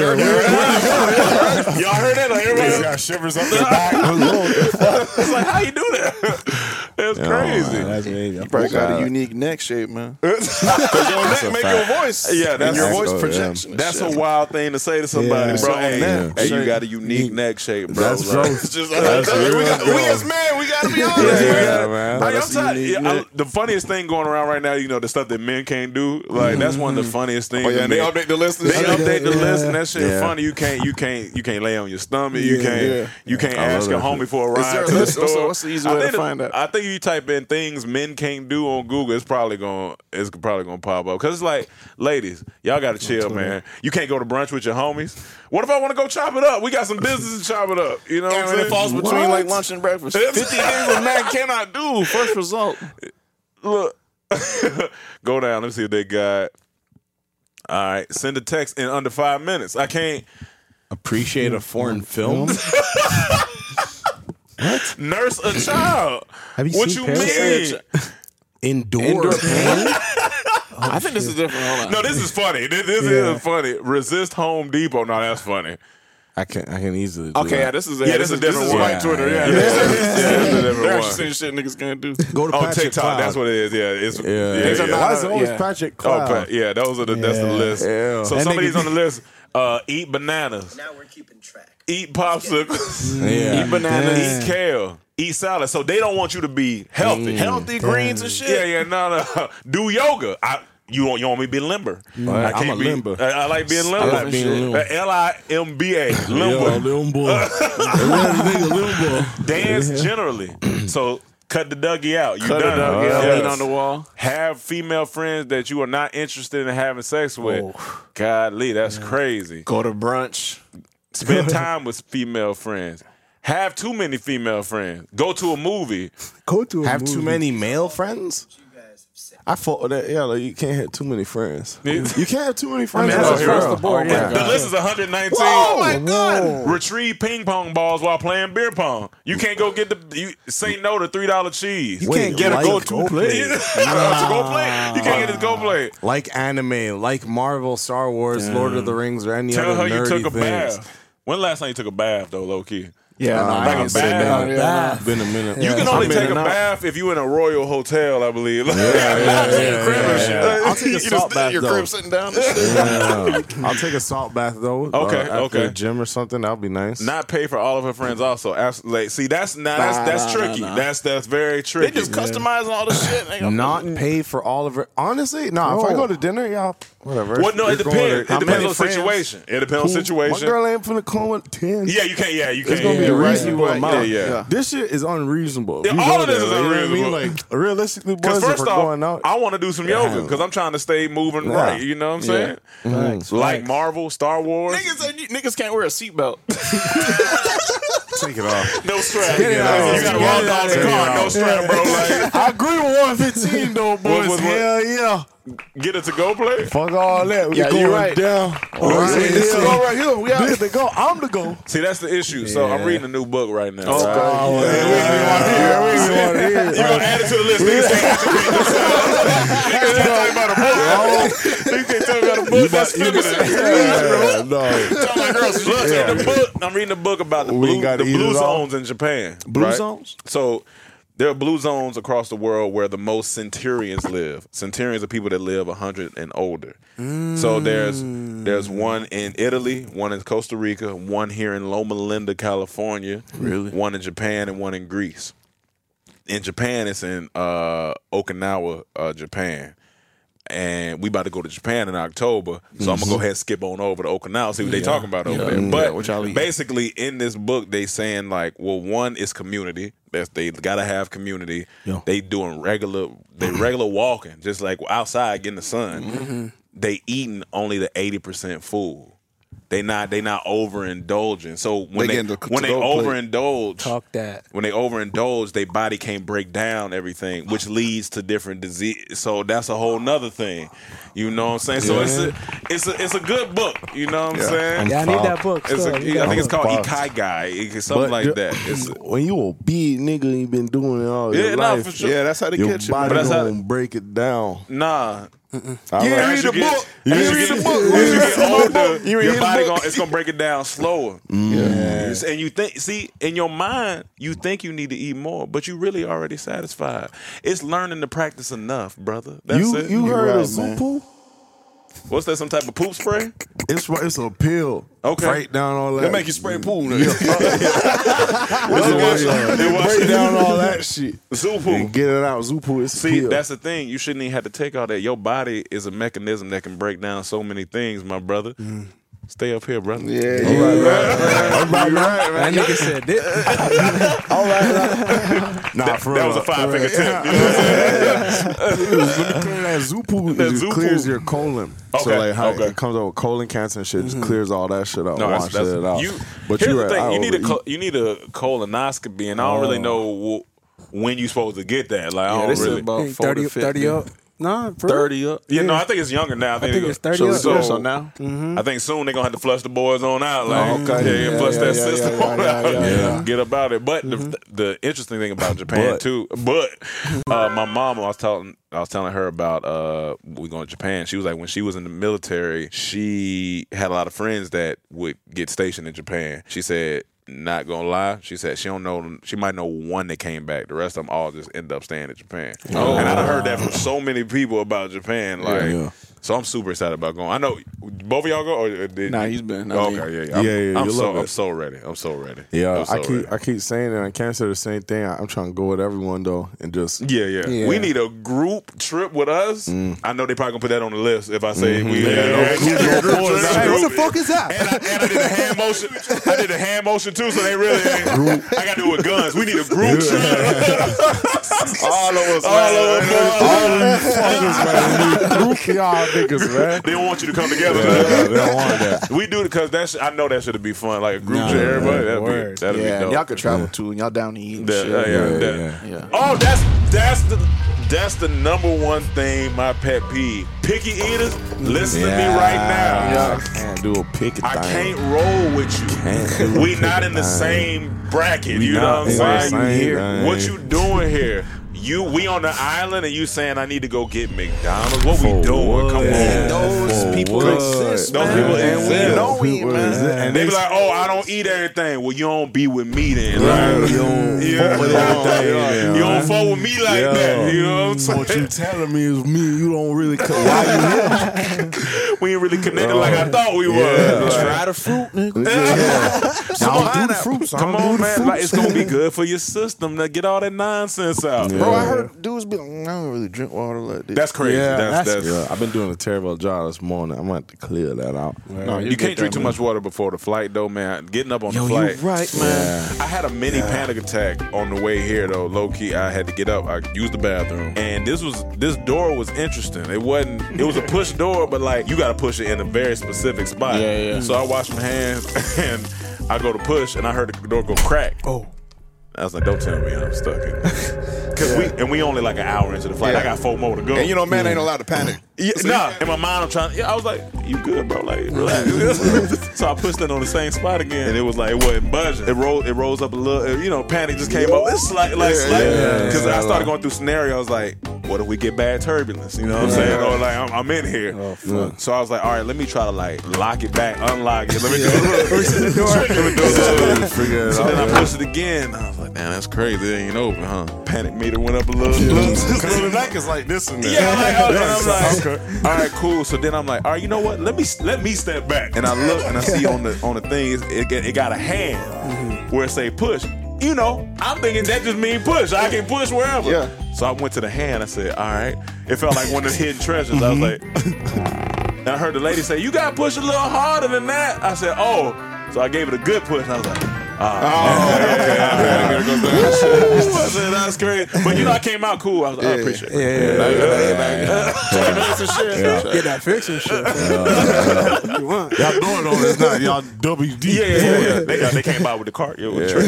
y'all heard that? Like, everybody He's got shivers up their back. it's like, how you do that? It's crazy. That's crazy. You probably got a unique neck shape, man. Because your neck make your voice. Yeah, and that's your a- voice projection. and That's shit. a wild thing to say to somebody, Yeah. bro. So Hey, neck hey, you shape. got a unique neck shape, bro. That's Like, growth. it's just like, That's we, real got, we growth. as men, we gotta be honest, Yeah, man. yeah, man. Like, I'm That's tired- unique yeah, I- neck. the funniest thing going around right now, you know, the stuff that men can't do. Like that's one of the funniest things. Oh, yeah, to they me. update the list and They shit. update the Yeah. list, and that shit Yeah. funny. You can't, you can't, you can't lay on your stomach. You Yeah. can't, Yeah. you can't I love ask your that homie shit. for a Is ride there a to the list? What's the- store. what's the easy I way to think the- find that? I think you type in things men can't do on Google, it's probably gonna, it's probably gonna pop up. Cause it's like, ladies, y'all gotta chill, man. You can't go to brunch with your homies. What if I want to go chop it up? We got some business to chop it up. You know what I'm And saying? it falls between What? like lunch and breakfast. Fifty things a man cannot do. First result. Look, go down. Let me see what they got. All right, send a text in under five minutes. I can't appreciate a foreign film. What? Nurse a child. Have you what seen you Parasite? mean? Indoor, Indoor pain? I think this is different. Hold on. No, this is funny. This, this Yeah. is funny. Resist Home Depot. No, that's funny. I can I can easily do Okay, that. yeah, this is a, Yeah, this, this is is a different this is one. white Twitter. Yeah, Yeah, this yeah, is- yeah, this is a different They're one. actually saying shit niggas can't do. Go to Oh, Patrick TikTok. Cloud. That's what it is. Yeah, it's yeah. Yeah. yeah, These are yeah. not- Why is it always Yeah. Patrick Oh, Cloud? pa- yeah, those are the that's the Yeah. list. Yeah. So That some of nigga- these on the list. Uh, eat bananas. Now we're keeping track. Eat popsicles. Yeah. Eat bananas. Eat kale. Eat salad. So they don't want you to be healthy. Healthy greens and shit. Yeah, yeah, no, no. Do yoga. I, you want you want me to be limber? Right, I can't I'm a be, limber. I, I like being I limber. like being limber. Uh, L I M B A. Limber. Yeah, limbo. limbo. Dance generally. So cut the Dougie out. You Cut done. it up. Yeah, Yes. lean on the wall. Have female friends that you are not interested in having sex with. Oh. Godly, that's crazy. Go to brunch. Spend time with female friends. Have too many female friends. Go to a movie. Go to a Have movie. too many male friends? I fought with that. Yeah, like you can't have too many friends. Yeah. You can't have too many friends. mean, as that's a across girl. the board, Oh, yeah. my The God. list is one hundred nineteen. Oh my God. Retrieve ping pong balls while playing beer pong. You can't go get the. You say no to three dollar cheese. You can't get a like go-to go play. Yeah. To go play. You can't get this go play. Like anime, like Marvel, Star Wars, Lord of the Rings, or any Tell other her you nerdy took a things. bath. When last time you took a bath though, low key? Yeah, no, Uh, I like ain't a been in bath. there. Yeah. Been a minute. You can I'm only in take a and out. bath if you in a royal hotel, I believe. Yeah, yeah, yeah, Crib and yeah, shit. yeah. I'll take a You just salt sit in bath your though. crib sitting down and shit. Yeah. I'll take a salt bath though. Okay, uh, after okay. the gym or something. That'll be nice. Not pay for all of her friends also. Absolutely. See, that's nah, that's Nah, that's nah, tricky. nah, nah. That's that's very They tricky. just customizing all the shit. They gonna- Not pay for all of it. Honestly, no. If I go to dinner, y'all, whatever. Well, no, it You're going depends. to- It depends many on the friends? situation. It depends on My situation. girl ain't finna come with ten. Yeah, you can't. Yeah, you can't. It's gonna be yeah, a right. reasonable right. amount. Yeah, yeah. This shit is unreasonable. Yeah, You all know of this that, is right? You know what I mean? unreasonable. Like realistically, boys, Because if first we're off, going out, I want to do some yoga because I'm trying to stay moving Yeah. right. You know what I'm saying? Like Marvel, Star Wars. Niggas, said you- niggas can't wear a seatbelt. take it off. No strap. Get it out. You got to Get walk it down out. the Get it car. No out. strap, bro. Like, I agree with one fifteen though, boys. what- what- Hell yeah. get it to go play. Fuck all that. We Yeah, going you right. down. Oh, Right see, here. this is- Go right here. We out here to go. I'm the go. See, that's the issue. So I'm reading a new book right now. Oh, right? God. Yeah, Yeah, we- we want to hear. we We- want to hear. You gonna add it to the list? Niggas can't educate themselves. Niggas can't tell me about a book. Niggas can't tell me about a book. That's feminine. Yeah, no. Tell my girls, look, so the book. I'm reading a book about the We blue, gotta the eat blue it all. zones in Japan. Blue right? zones? So there are blue zones across the world where the most centurions live. Centurions are people that live one hundred and older. So there's there's one in Italy, one in Costa Rica, one here in Loma Linda, California, Really? one in Japan, and one in Greece. In Japan, it's in uh, Okinawa, uh, Japan. And we about to go to Japan in October, so I'm gonna go ahead and skip on over to Okinawa, see what they talking about over there. Yeah, But what y'all eat? basically, in this book, they saying like, well, one is community. That's they gotta have community. Yeah. They doing regular, they regular walking, just like outside getting the sun. They eating only the eighty percent food. They not they not overindulging. So when They they, getting the when they to-go plate. overindulge, Talk that. when they overindulge, their body can't break down everything, which leads to different disease. So that's a whole nother thing. You know what I'm saying? So it's a it's a it's a good book. You know what I'm saying? Yeah, I need that book. It's still. a, I need that I think it's book. called Box. Ikigai, it's something But like ju- that. It's, when you a big nigga and you been doing it all Yeah, your nah, life, for sure. Yeah, that's how they your get you. body But that's how- gonna break it down. nah. I You like- ain't read As the you get- book. as You you ain't read get- the book. as you get older, You ain't your read the body book. gonna, it's gonna break it down slower. Yeah. Yes. And you think, see, in your mind, you think you need to eat more, but you really already satisfied. It's learning to practice enough, brother. That's you it. you You're heard right, of man. Zupu? What's that? Some type of poop spray? It's it's a pill. Okay. Break down all that. They make you spray pool. Yeah. Break down all that shit. Zupu. And get it out. Zupu is a See, pill. that's the thing. You shouldn't even have to take all that. Your body is a mechanism that can break down so many things, my brother. Mm. Stay up here, brother. Yeah, yeah. All right, right, All right, right, right. That nigga said that. All right. Nah, that, for that real. was a five finger tip. Yeah. You know what I'm saying? Let me clear that Zupu. That It Zupu. clears your colon. Okay, So like how okay. it comes out with colon cancer and shit, Mm-hmm. just clears all that shit out, No, that's, wash that's, it out. You, but here's you're the thing: right, you I need a overeat. co- you need a colonoscopy, and I don't really know wh- when you're supposed to get that. Like, I Yeah, don't they said really. about thirty, forty, thirty up. Nah, for real? thirty up. Yeah, Yeah. no, I think it's younger now. I I think, think they it's go- thirty so, up. so, Yeah. So now, Mm-hmm. I think soon they're gonna have to flush the boys on out. Like, Oh, okay. yeah, Yeah, flush yeah, that yeah, system yeah, on yeah, out. yeah, yeah. Get about it. But the, the interesting thing about Japan But. too, but uh, my mom, I was telling, I was telling her about uh, we going to Japan. She was like, when she was in the military, she had a lot of friends that would get stationed in Japan. She said, not gonna lie, she said she don't know. She might know one that came back. The rest of them all just end up staying in Japan. Oh. And I done heard that from so many people about Japan. Like, Yeah, yeah. so I'm super excited about going. I know both of y'all go. Or did Nah, you? he's been. I Oh, mean- okay, yeah, yeah. I'm, Yeah, yeah, I'm you so love it. I'm so ready. I'm so ready. Yeah, I'm so I keep ready. I keep saying it. I can't say the same thing. I, I'm trying to go with everyone though, and just Yeah, yeah, Yeah. We need a group trip with us. I know they probably gonna put that on the list if I say we. Yeah, Yeah, no, yeah, group- yeah, group group trip. trip. Hey, what the fuck is that? And I, and I did a hand motion. I did a hand motion too, so they really ain't. I got to do it with guns. We need a group trip. all of us, All of man. us. all these fuckers, man. Group y'all niggas, man. They don't want you to come together. Yeah, man. they don't want that. We do it because that's. I know that should be fun. Like a group Nah, to everybody. That'd be word. that'd Yeah, be and dope. y'all could travel too, and y'all down to eat and That- shit. uh, yeah, Yeah, that- yeah. Yeah. Oh, that's that's the that's the number one thing. My pet peeve: picky eaters. Listen to me right now. Yeah, I can't do a picket I thing. can't roll with you. Can't do We a not picket in the thing. same bracket. We You know not what in I'm the saying? same thing. What you doing here? You we on the island and you saying I need to go get McDonald's? What we For doing? what? Come on. Yeah. Those For people what? exist, Those man. people And we exist. know we, People man. exist. And They they be like, oh, I don't eat everything. Well, you don't be with me then. Right. Right? You don't Yeah. fuck with everything, Yeah. man. You don't fuck with me like Yeah. that. You know what I'm saying? What you telling me is me. You don't really. Co- Why you here? We ain't really connected like I thought we Yeah. was. Like, Try the fruit, nigga. Come Y'all on, do the fruits. I Come don't do on, the man. fruits. Like, it's gonna be good for your system to get all that nonsense out. Yeah. Bro, I heard dudes be like, I don't really drink water like this. That's crazy. Yeah, that's, that's- that's, Yeah, I've been doing a terrible job this morning. I'm gonna have to clear that out. No, You get can't that, drink too man. much water before the flight, though, man. Getting up on Yo, the you flight. right, man. I had a mini panic attack on the way here, though. Low key, I had to get up. I used the bathroom, and this was this door was interesting. It wasn't. It was a push door, but like you got to push it in a very specific spot. Yeah, yeah. So I washed my hands, and I go to push, and I heard the door go crack. Oh. I was like, don't tell me I'm stuck in it. Cause we and we only like an hour into the flight. Yeah. I got four more to go. And you know, man ain't allowed to panic. Yeah, nah. In my mind, I'm trying. Yeah, I was like, "You good, bro? Like, relax." So I pushed it on the same spot again, and it was like it wasn't budging. It rolled. It rose up a little. You know, panic just came up. It's like, like, yeah, because yeah, I started like- going through scenarios like, what if we get bad turbulence? You know what I'm saying? Or like, I'm, I'm in here. Oh, fuck. So I was like, all right, let me try to like lock it back, unlock it. Let me do it. Figure it So out. then I yeah. pushed it again. I was like, damn, that's crazy. It ain't open, huh? Panic meter went up a little. Because the neck is like this and that. Yeah, like, I was- and I'm like, Okay. all right, cool. So then I'm like, all right, you know what? Let me let me step back. And I look and I see on the on the thing, it's- it, it got a hand where it say push. You know, I'm thinking that just mean push. I can push wherever. Yeah. So I went to the hand. I said, all right. It felt like one of the hidden treasures. I was like, and I heard the lady say, you got to push a little harder than that. I said, oh. So I gave it a good push. And I was like, ah. Okay, okay, okay, okay, okay, okay. I said, that's crazy. But you know, I came out cool. I was like, I appreciate it. Yeah, yeah, yeah. twenty minutes and shit. Get that fix and shit. You want? Y'all doing all this now. Y'all W D. Yeah, yeah, yeah. yeah. They, got, they came out with the cart. Yeah, with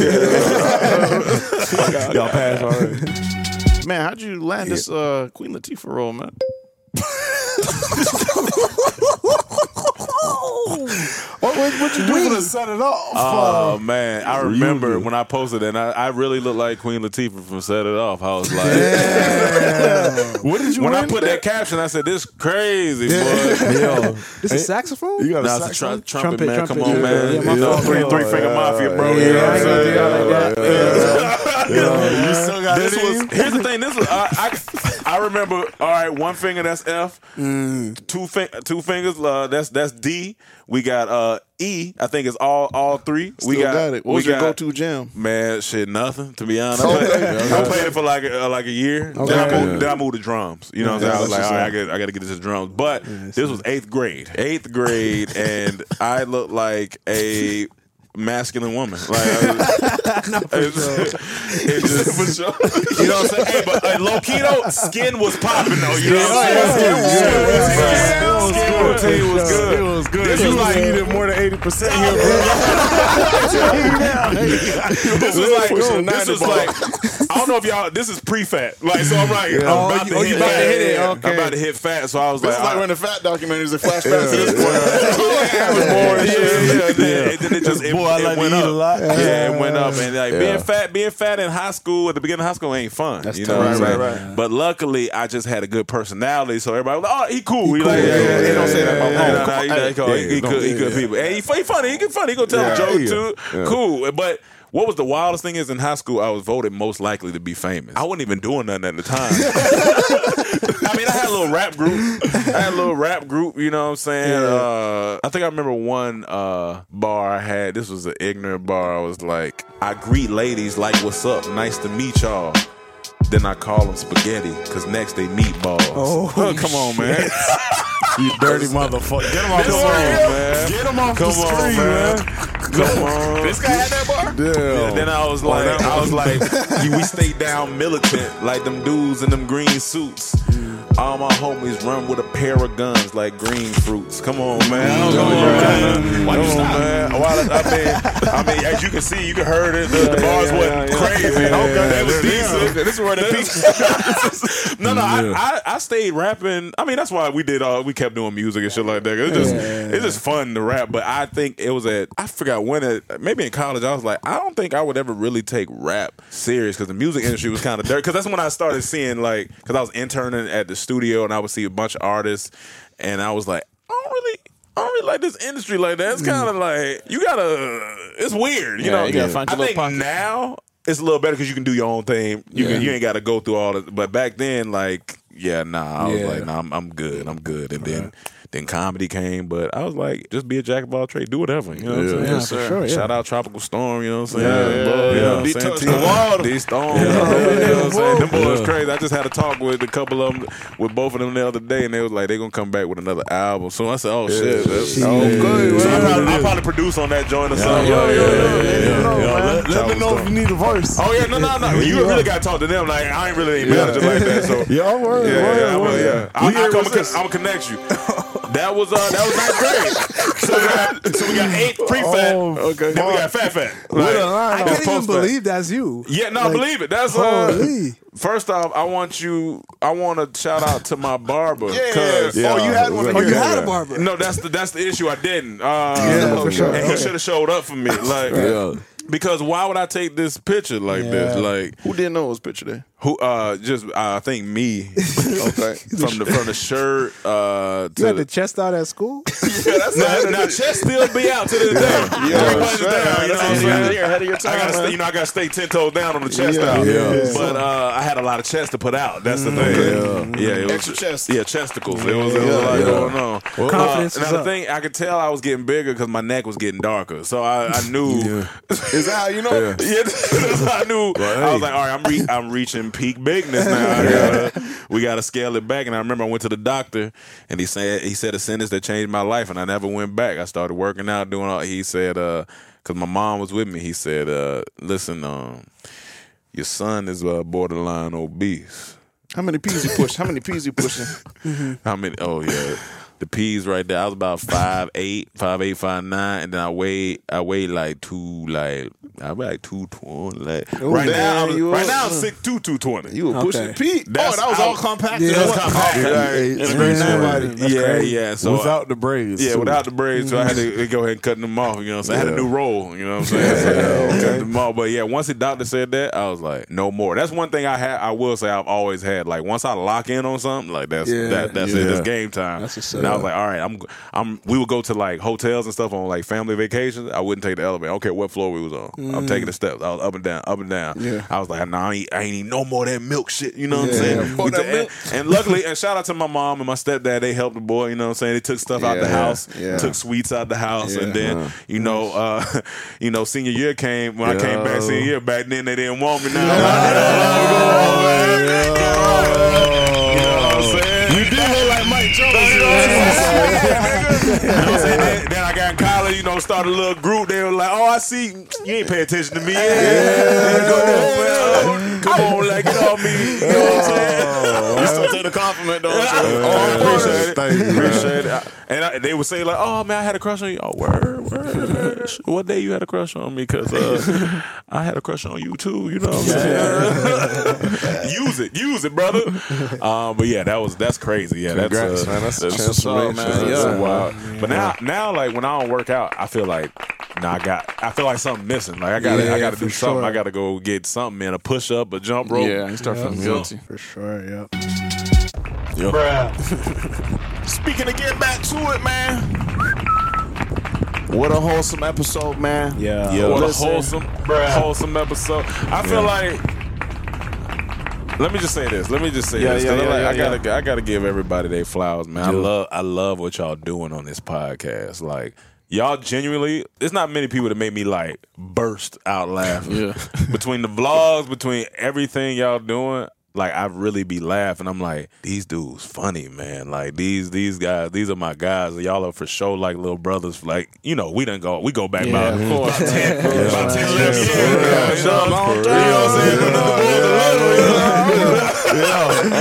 the Y'all passed already. Man, how'd you land this uh, Queen Latifah role, man? What, what, what you doing to set it off? Oh uh, man, I remember when I posted it, and I, I really looked like Queen Latifah from Set It Off. I was like, what did you when I win put that? that caption, I said, "This crazy, boy." Yo, this is saxophone. You got a Nah, it's a saxophone? tr- trumpet, man. trumpet, Come on, yeah, man. yeah, my You know, fault. three, three Yeah, finger yeah, mafia, bro. yeah, You know what yeah, I'm I saying? ain't gonna do y'all like that. Yeah. Yeah. You still got This it in was you? here's the thing. This was I, I I remember. All right, one finger that's F. Mm. Two fin- two fingers. Uh, that's that's D. We got uh E. I think it's all all three. we Still got, got it. What we was your got- go-to jam? Man, shit, nothing. To be honest, I played, I played it for like uh, like a year. Okay. Then, I moved, Yeah. then I moved to drums. You know, what I'm saying? I was like, all right, I got I got to get this to drums. But this was eighth grade. Eighth grade, and I looked like a masculine woman. Like, I was, it, was- it just, For sure. you know what I'm saying? Hey, but uh, low key though, skin was popping though. You know what I'm Yeah, saying? yeah, yeah, Skin yeah, routine was yeah. good. Skin routine was good. It was good. This You was like like eating more than eighty percent here, bro. this was like this was like I don't know if y'all this is pre-fat. Like so I'm like I'm Oh, about you- to oh, hit you about to fat. hit it, Yeah, okay. I'm about to hit fat. So I was This like, is like I, when the fat documentaries and flashbacks to this point. I was born, yeah, yeah, yeah. Then, then it just it, Boy, I it like to went eat up. a lot. Yeah, it went up, and like Yeah. being fat, being fat in high school at the beginning of high school ain't fun. That's you tough. know what I'm Right, saying? right, right. But luckily, I just had a good personality, so everybody was like, "Oh, he cool." He, like, cool. yeah, yeah, Yeah, He don't say that yeah, about yeah, home. yeah. Nah, nah, he, Hey, he, cool. yeah, he, he don't- good. He good yeah. people. And he, he funny. He good funny. He gonna tell Yeah, a joke yeah. too. Yeah. Cool, but. What was the wildest thing is in high school, I was voted most likely to be famous. I wasn't even doing nothing at the time. I mean, I had a little rap group. I had a little rap group, you know what I'm saying? Yeah. Uh, I think I remember one uh, bar I had. This was an ignorant bar. I was like, I greet ladies like, what's up? Nice to meet y'all. Then I call them spaghetti, because next they meatballs. Oh, come on, man. You dirty motherfucker. Get him off the Come on, screen. man. Get him off Come the on, screen, man. man. Come on. This guy had that bar? Yeah. And then I was like, I was like, you- we stayed down militant, like them dudes in them green suits. All my homies run with a pair of guns like green fruits. Come on, man. I don't know you kinda, Why you stop? Man. Well, I mean, I mean, as you can see, you can heard it. The, the bars wasn't crazy. Okay, it was decent. This is where the peak. No, no, I, I, I stayed rapping. I mean, that's why we did all. We kept doing music and shit like that. It's just, it's just fun to rap. But I think it was at, I forgot when it, maybe in college. I was like, I don't think I would ever really take rap serious because the music industry was kind of dirty. Because that's when I started seeing like, because I was interning at the studio and I would see a bunch of artists, and I was like, I don't really. I don't really like this industry like that. It's kind of like you gotta. It's weird, you Yeah, know. you gotta find your I little think pocket. now it's a little better because you can do your own thing. You Yeah. can, you ain't got to go through all it. But back then, like, yeah, nah, I was Yeah. like, nah, I'm, I'm good, I'm good. And then, then comedy came, but I was like, just be a jack of all trades, do whatever. You know what I'm saying? Yeah, for sure, yeah. Shout out Tropical Storm. You know what I'm saying? Yeah, Boy, yeah, you know yeah. what I'm D saying? touched the water. D Storm. You know what I'm saying? Them boys crazy. I just had a talk with a couple of them, with both of them the other day, and they was like, they gonna come back with another album. So I said, oh shit, that's Shit. oh, good. So I Yeah. probably, I probably produce on that joint or something. Yeah, yeah, yeah, yeah, yeah, yeah. No, yeah. man. Let me know if you need a verse. Oh yeah, no, no, no. You really got to talk to them. Like I ain't really ain't manager like that. So Yeah, word, yeah, word, yeah, I will, word. yeah. I, We I, here, I'm what's gonna this? I'm connect you. That was uh, that was ninth grade. So we got so we got eight pre-fat. Oh, Okay. Then we got fat fat. With a line I on can't even post-fat. believe that's you. Yeah, no, Like, believe it. That's uh. Holy. First off, I want you. I want to shout out to my barber. Yeah. 'cause- Oh, you had one. Oh, you here. had a barber. No, that's the that's the issue. I didn't. Uh, Yeah, for sure. And he Okay. should have showed up for me. Like, Yeah. because why would I take this picture like this? Yeah. Like, Who didn't know it was picture there? who? Uh, just uh, I think me. Okay. from the from the shirt. Uh, to You had the chest out at school? yeah, that's now, now chest still be out to this day. Yeah, Everybody's sure. down. You know what I'm That's saying? You're ahead of your I time, gotta stay, man. you know, I gotta stay ten toes down on the chest Yeah. out. Yeah. But uh, I had a lot of chest to put out. That's the thing. Okay. Yeah, it was, Extra chest. Yeah, chesticles. It was, it was a lot Yeah. going on. Confidence Uh, was now the up. thing, I could tell I was getting bigger because my neck was getting darker. So I, I knew. Is that how you know? Yeah, that's how I knew. I was like, all right, I'm re- I'm reaching peak bigness now. I gotta- we got to scale it back. And I remember I went to the doctor, and he said he said a sentence that changed my life, and I never went back. I started working out, doing all. He said, uh, because my mom was with me. He said, uh, listen, um, your son is uh, borderline obese. How many P's you push? How many P's you pushing? How many? Oh yeah. the P's right there. I was about five eight, five eight, five nine, and then I weighed I weighed like two like I was like two twenty. Like, Ooh, right man, now, I'm, you right was- now I'm six two, two twenty. You were pushing Okay. Pete. That's- oh, that was I all was- compact. Yeah. That was compact. Right. In a great Yeah. nine body. yeah, crazy. yeah. So Without the braids. yeah, too. without the braids, so I had to go ahead and cut them off. You know what I'm saying? I had a Yeah. new roll. You know what I'm saying? So, Yeah, cut them off. But yeah, once the doctor said that, I was like, no more. That's one thing I had. I will say I've always had. Like once I lock in on something, like that's Yeah. that, that's Yeah. it. It's game time. That's what's and I up. was like, all right, I'm I'm. We would go to like hotels and stuff on like family vacations. I wouldn't take the elevator. I don't care what floor we was on. I'm taking the steps. I was up and down, up and down. Yeah. I was like, nah, I ain't, I ain't eat no more of that milk shit. You know what I'm Yeah. saying? Fuck We that took- milk. And, and luckily, and shout out to my mom and my stepdad. They helped the boy. You know what I'm saying? They took stuff out the Yeah. house, Yeah. took sweets out the house, Yeah. and then you know, uh, you know, senior year came when I came back. Senior year back then, they didn't want me. Now, you know what I'm saying? You did look like Mike Jones. You know what I'm saying? You know what I'm saying? Then, then I got in college, you know, started a little group. They were like, oh, I see, you ain't pay attention to me. Yeah, yeah. Go there, man. Come on, like, get off me. You know what I'm saying? You still take the compliment, though. Oh, I appreciate it. Thank you, Appreciate it. And I, they would say like, "Oh man, I had a crush on you." Oh, word, word. What day you had a crush on me? Because uh, I had a crush on you too. You know what I'm saying? use it, use it, brother. Um, but yeah, that was that's crazy. Yeah, Congrats, that's uh, man. That's a what's up, transformation. man. That's That's a- wild. But now, now, like when I don't work out, I feel like. Nah, I got. I feel like something missing. Like I got. to Yeah, I got to for do something. sure. I got to go get something, man. A push up, a jump rope. Yeah, you start feeling Yeah. guilty. For sure, yeah. Speaking of getting back to it, man. What a wholesome episode, man. Yeah. Yeah, what a Listen, wholesome, wholesome episode. I feel like. Let me just say this. Let me just say Yeah, this. yeah, 'cause yeah, like, yeah, I gotta, yeah. I gotta give everybody their flowers, man. I love, I love what y'all doing on this podcast. Like y'all genuinely, there's not many people that make me like burst out laughing. Yeah. Between the vlogs, between everything y'all doing. Like I really be laughing. I'm like, these dudes funny, man. Like these these guys, these are my guys. Y'all are for sure like little brothers. Like, you know, we done go we go back Yeah, about, of about course, ten, man. about ten, Yeah, eleven yeah, years. yeah, You know, yeah, you know long what time. I'm saying? When the boys are little, you know.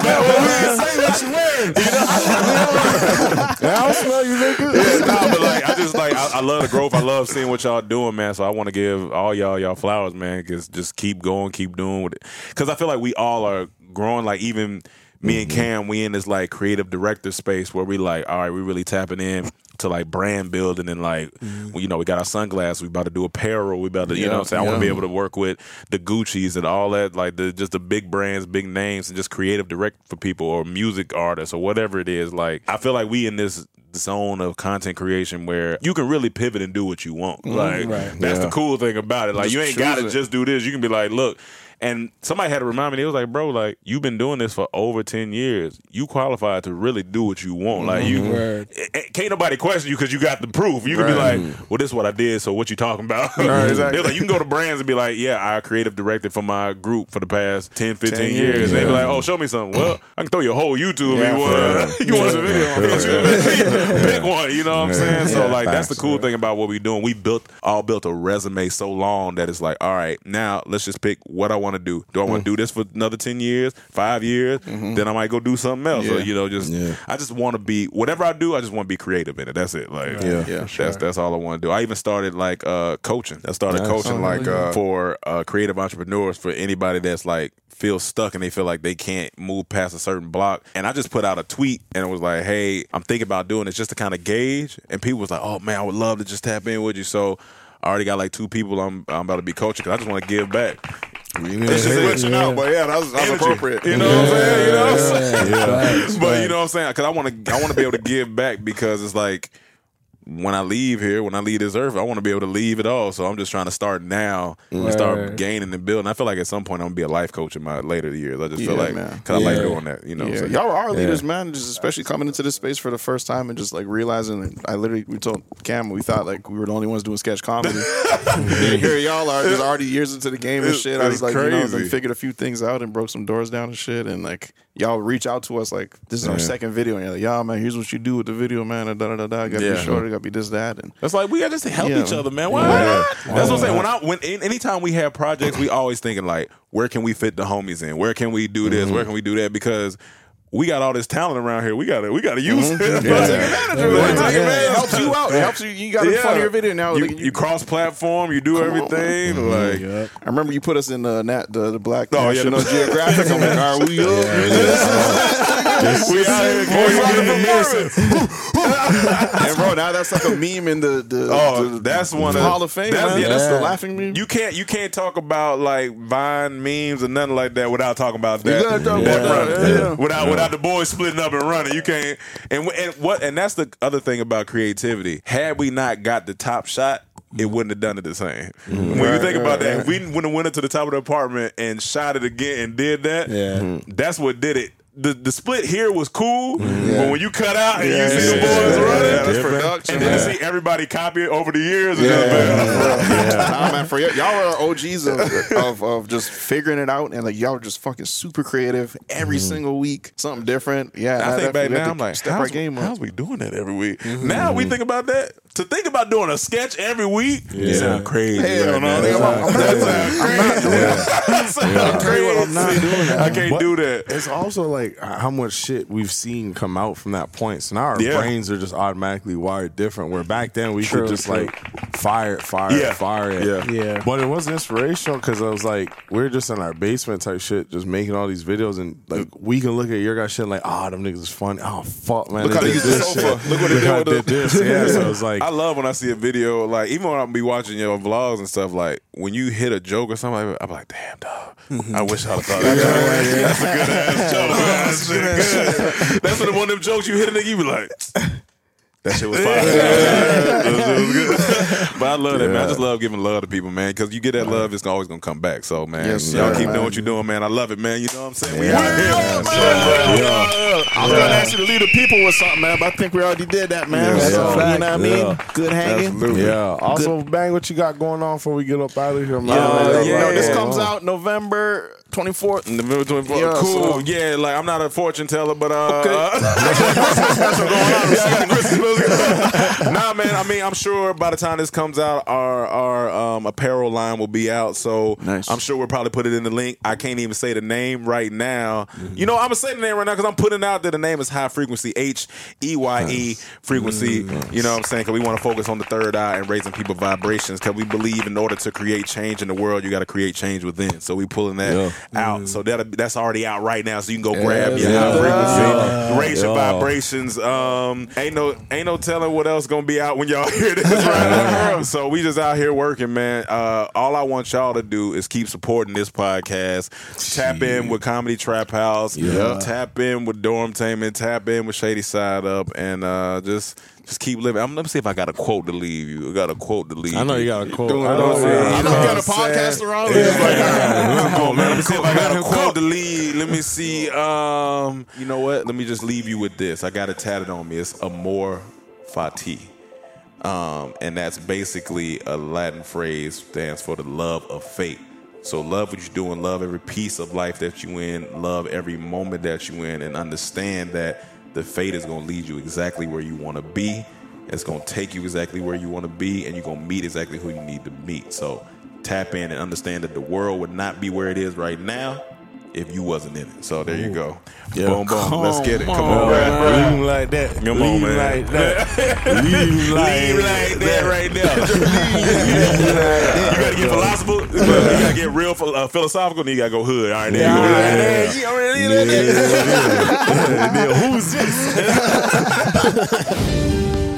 I don't smell you, nigga. Yeah, nah, but like I just like I, I love the growth. I love seeing what y'all doing, man. So I want to give all y'all y'all flowers, man. Cause just keep going, keep doing with it. Cause I feel like we all are growing. Like even me and Cam, we in this like creative director space where we like, all right, we really tapping in to like brand building and like, well, you know, we got our sunglasses. We about to do apparel. We about to, you know, what I'm saying I want to be able to work with the Gucci's and all that, like the just the big brands, big names, and just creative direct for people or music artists or whatever it is. Like I feel like we in this zone of content creation where you can really pivot and do what you want. Like right. that's Yeah. the cool thing about it. Like Just you ain't choose got to it. just do this. You can be like, look. And somebody had to remind me, they was like, bro, like, you've been doing this for over ten years. You qualified to really do what you want. Like, you Word. eh, eh, can't nobody question you because you got the proof. You can be Right. like, well, this is what I did, so what you talking about? Right, exactly. They're like, you can go to brands and be like, yeah, I creative directed for my group for the past ten, fifteen ten years. years, And they be yeah. like, oh, show me something. Well, I can throw you a whole YouTube Yeah, if you want. for you want some video? Pick one, you know what I'm saying? So, Yeah, like, that's the facts, cool thing about what we doing. We built, all built a resume so long that it's like, all right, now let's just pick what I want to do. Do I want to do this for another ten years, five years? Then I might go do something else. Or, Yeah. you know, just, Yeah. I just want to be, whatever I do, I just want to be creative in it. That's it. Like, Yeah. Yeah, that's that's all I want to do. I even started like uh, coaching. I started Nice. coaching Oh, like yeah. uh, for uh, creative entrepreneurs, for anybody that's like feels stuck and they feel like they can't move past a certain block. And I just put out a tweet and it was like, hey, I'm thinking about doing this just to kind of gauge. And people was like, oh man, I would love to just tap in with you. So I already got like two people I'm I'm about to be coaching because I just want to give back. It's just glitching out, but yeah, that was, that was Energy. appropriate. You know what I'm saying? You know what I'm saying? Facts, But facts. you know what I'm saying? Because I want to, I want to be able to give back because it's like when I leave here, when I leave this earth, I want to be able to leave it all. So I'm just trying to start now and start Right. gaining and building. I feel like at some point I'm gonna be a life coach in my later years. I just feel Yeah, like man. because I like Yeah. doing that. You know, what I'm Yeah, saying? y'all are leaders, man. Just especially coming into this space for the first time and just like realizing. Like, I literally we told Cam we thought like we were the only ones doing sketch comedy. And here y'all are, just already years into the game and It's- shit. I was it's like, you know, crazy. then figured a few things out and broke some doors down and shit. And like y'all reach out to us like this is our Yeah. second video, and you're like, y'all man, here's what you do with the video, man. And da da da da. Gotta Yeah. be shorter, gotta be this that. And That's like we got to just help Yeah. each other, man. Why Yeah. not? That's what I'm saying. When I when anytime we have projects, we always thinking like, where can we fit the homies in? Where can we do this? Where can we do that? Because we got all this talent around here. We gotta, we gotta use Mm-hmm. it. Yeah. Take advantage of it. Take advantage. It helps you out. It helps you. You got a Yeah. funnier video now. You, Like, you cross platform. You do Come on, everything. man. Like Mhm. I remember you put us in the nat, the, the Black Oh, yeah, National the- Geographic. I'm like, all right, we up. we out here going. And bro, now that's like a meme in the the, Oh, the that's one the of Hall of Fame. That's, man. yeah, that's that's the laughing meme. You can't you can't talk about like Vine memes or nothing like that without talking about that. You gotta talk that about that, running. yeah, yeah. Without Yeah. without the boys splitting up and running, you can't. And and what and that's the other thing about creativity. Had we not got the top shot, it wouldn't have done it the same. When you Right, think about right, that, right. if we wouldn't have went into the top of the apartment and shot it again and did that, Yeah. that's what did it. The the split here was cool, Mm-hmm. but when you cut out and Yeah, you see the yeah, boys yeah, running, yeah, that's production, and then man. see everybody copy it over the years, it's Yeah, just been- Nah, man, for y- y'all are O Gs of, of of just figuring it out, and like y'all are just fucking super creative every single week, something different. Yeah, I think back we have now, to I'm like, step our how's, game up. how's we doing that every week? Now we think about that. To think about doing a sketch every week, you sound crazy. Hell right no, now. nigga, I'm- I'm That not- sound I'm not crazy. doing That sound I'll tell you what, I'm not crazy. doing that. I can't But do that. It's also like how much shit we've seen come out from that point. So now our Yeah. brains are just automatically wired different. Where back then we True, could just true. like fire it, fire Yeah. it, fire it. Yeah. Yeah. But it was inspirational because I was like, we're just in our basement type shit, just making all these videos, and like we can look at your guys shit like, oh, them niggas is funny. Oh fuck, man. Look they how they did used the this sofa. shit. Look what they Look did how with they the- did this. Yeah. So it's like, I love when I see a video, like even when I be watching your vlogs and stuff, like when you hit a joke or something, I'm like, damn, dog. I wish I'd have thought of that. That's a good ass joke. Man. That's good. That's when one of them jokes you hit a nigga, you be like, that shit was fire. That shit was good. But I love that, man. I just love giving love to people, man, because you get that love, it's always gonna come back. So, man, Yes, y'all sir. keep doing what you're doing, man. I love it, man. You know what I'm saying? We Yeah. out here. Yeah. So, I was gonna ask you to lead the people with something, man, but I think we already did that, man. Yeah, So, yeah. you know what I mean? Yeah. Good hanging. Absolutely. yeah. Also, bang what you got going on before we get up out of here, man. Uh, Yeah, yeah, yeah. this comes out November twenty-fourth. November twenty-fourth. Yeah, cool. so- Yeah, like I'm not a fortune teller, but uh, Okay. uh that's what's going on. Yeah, I got Christmas. Nah, man. I mean, I'm sure by the time this comes out, our our um, apparel line will be out. So Nice. I'm sure we'll probably put it in the link. I can't even say the name right now. You know, I'm gonna say the name right now because I'm putting out that the name is High Frequency, H E Y E Frequency. You know what I'm saying? Because we want to focus on the third eye and raising people vibrations. Because we believe in order to create change in the world, you got to create change within. So we pulling that Yeah. out. So that that's already out right now. So you can go grab your yeah. high frequency, Yeah. raise your Yeah. vibrations. Um, ain't no ain't no telling what else gonna be out when y'all hear this. Right? So we just out here working, man. Uh, all I want y'all to do is keep supporting this podcast. Tap in with Comedy Trap House. Yeah. Tap in with Dormtainment. Tap in with Shady Side Up, and uh, just. Just keep living. I'm, let me see if I got a quote to leave you. I got a quote to leave I know you. you got a quote. Doing I it know, all. yeah, I you know know you what got a I'm saying? podcast around Yeah. this. Like, Come on, man. Let me see if I got a quote to leave. Let me see. Um, you know what? Let me just leave you with this. I got it tatted on me. It's Amor Fati. Um, and that's basically a Latin phrase, stands for the love of fate. So love what you're doing, love every piece of life that you in, love every moment that you in, and understand that the fate is going to lead you exactly where you want to be. It's going to take you exactly where you want to be, and you're going to meet exactly who you need to meet. So tap in and understand that the world would not be where it is right now if you wasn't in it. So there you go. Yeah. Boom, boom. Come Let's get it. Come on, on, man. man. Leave like that. Come on, Leave man. like that. Leave like, Leave like that right there. You gotta get philosophical. You gotta get real uh, philosophical. Then you gotta go hood. All right, there you go. Yeah. You already know that. Yeah, who's this?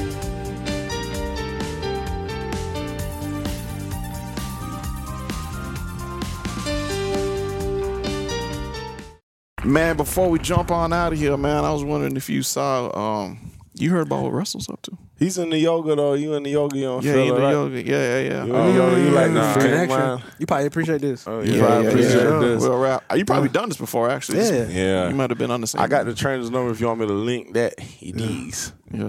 man, before we jump on out of here, man, I was wondering if you saw, um, you heard about what Russell's up to? He's in the yoga though. You in the yoga? You don't Yeah, feel he in it, the right? yoga. Yeah, yeah, yeah. You in the yoga? You like Nah, the Connection. man? You probably appreciate this. Oh, Yeah, you probably yeah, appreciate yeah. this. Well, rap. You probably done this before, actually. Yeah. Yeah. You might have been on the same. I got the trainer's number if you want me to link that. He needs. Yeah.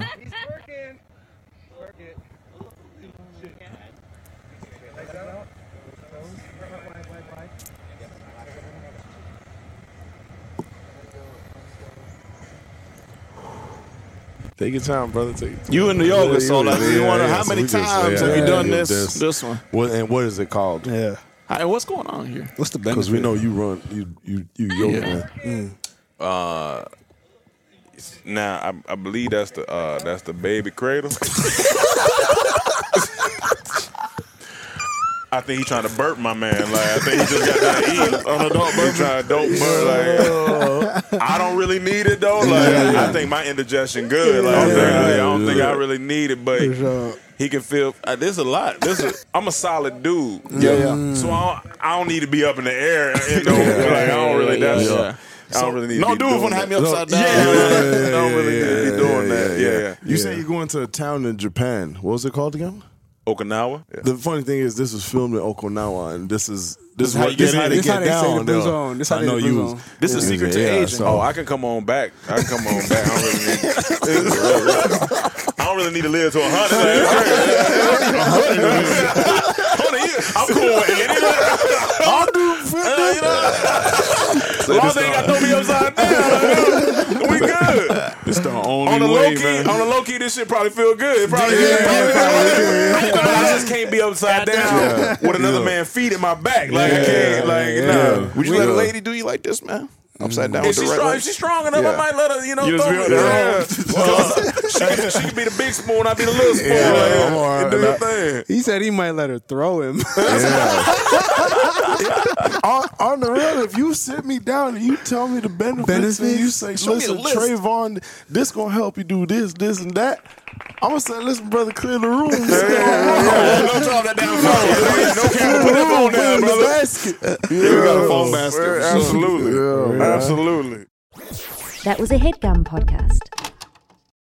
Take your time, brother. Take your time. You in the yoga, so like, you Yeah, wanna, yeah, how so many we just- times yeah, have you yeah, done yeah, this? This one. What and what is it called? Yeah. Hey, what's going on here? What's the benefit? Because we know you run you you you yoga Yeah. man. Uh, Now I, I believe that's the uh, that's the baby cradle. I think he's trying to burp my man. Like I think he just got done eating on a dope burp. He trying to dope burp. Like I don't really need it though. Like yeah, yeah. I think my indigestion good. Like, yeah, I, think, yeah, I don't yeah. think I really need it, but sure. he can feel. Uh, this a lot. This is, I'm a solid dude. Yeah, yeah. So I don't, I don't need to be up in the air. You know, yeah, like I don't really. That's. Yeah, yeah. I don't really need no to be dude want to have me upside down. Yeah, yeah, yeah, yeah, I don't really need to be doing yeah, that. Yeah, yeah. yeah. You say you're going to a town in Japan. What was it called again? Okinawa. Yeah. The funny thing is, this was filmed in Okinawa, and this is this is how you get, this get down. This on. This how I know you. Was, this is yeah, secret to yeah, aging. So. Oh, I can come on back. I can come on back. I don't really need. I don't really need to live to a hundred. I'm cool with eighty. I'll do fifty. As long as they ain't got to throw me upside down, we good. It's the only on the way, low key, man. On the low key, this shit probably feel good. It probably, yeah, probably, yeah, probably, probably I just can't be upside down yeah. with another yeah. man feet in my back. Like yeah. I can't. Like yeah. no. Would you let a lady do you like this, man? Upside down. If with she's the strong, right if she's strong enough, yeah. I might let her. You know, you throw me. Yeah. Well, she, she can be the big spoon. I be the little spoon. Yeah, like, right. do your thing. He said he might let her throw him. Yeah. on, on the real, if you sit me down and you tell me the benefits, benefits? and you say, Show listen, Trayvon, this gonna help you do this, this, and that. I'm gonna say, listen, brother, clear the room. Yeah, yeah, yeah. Don't drop that damn phone. No camera. Put that phone down, brother. Basket. Yeah, we got a phone basket. Absolutely. Yeah. Absolutely. That was a HeadGum podcast.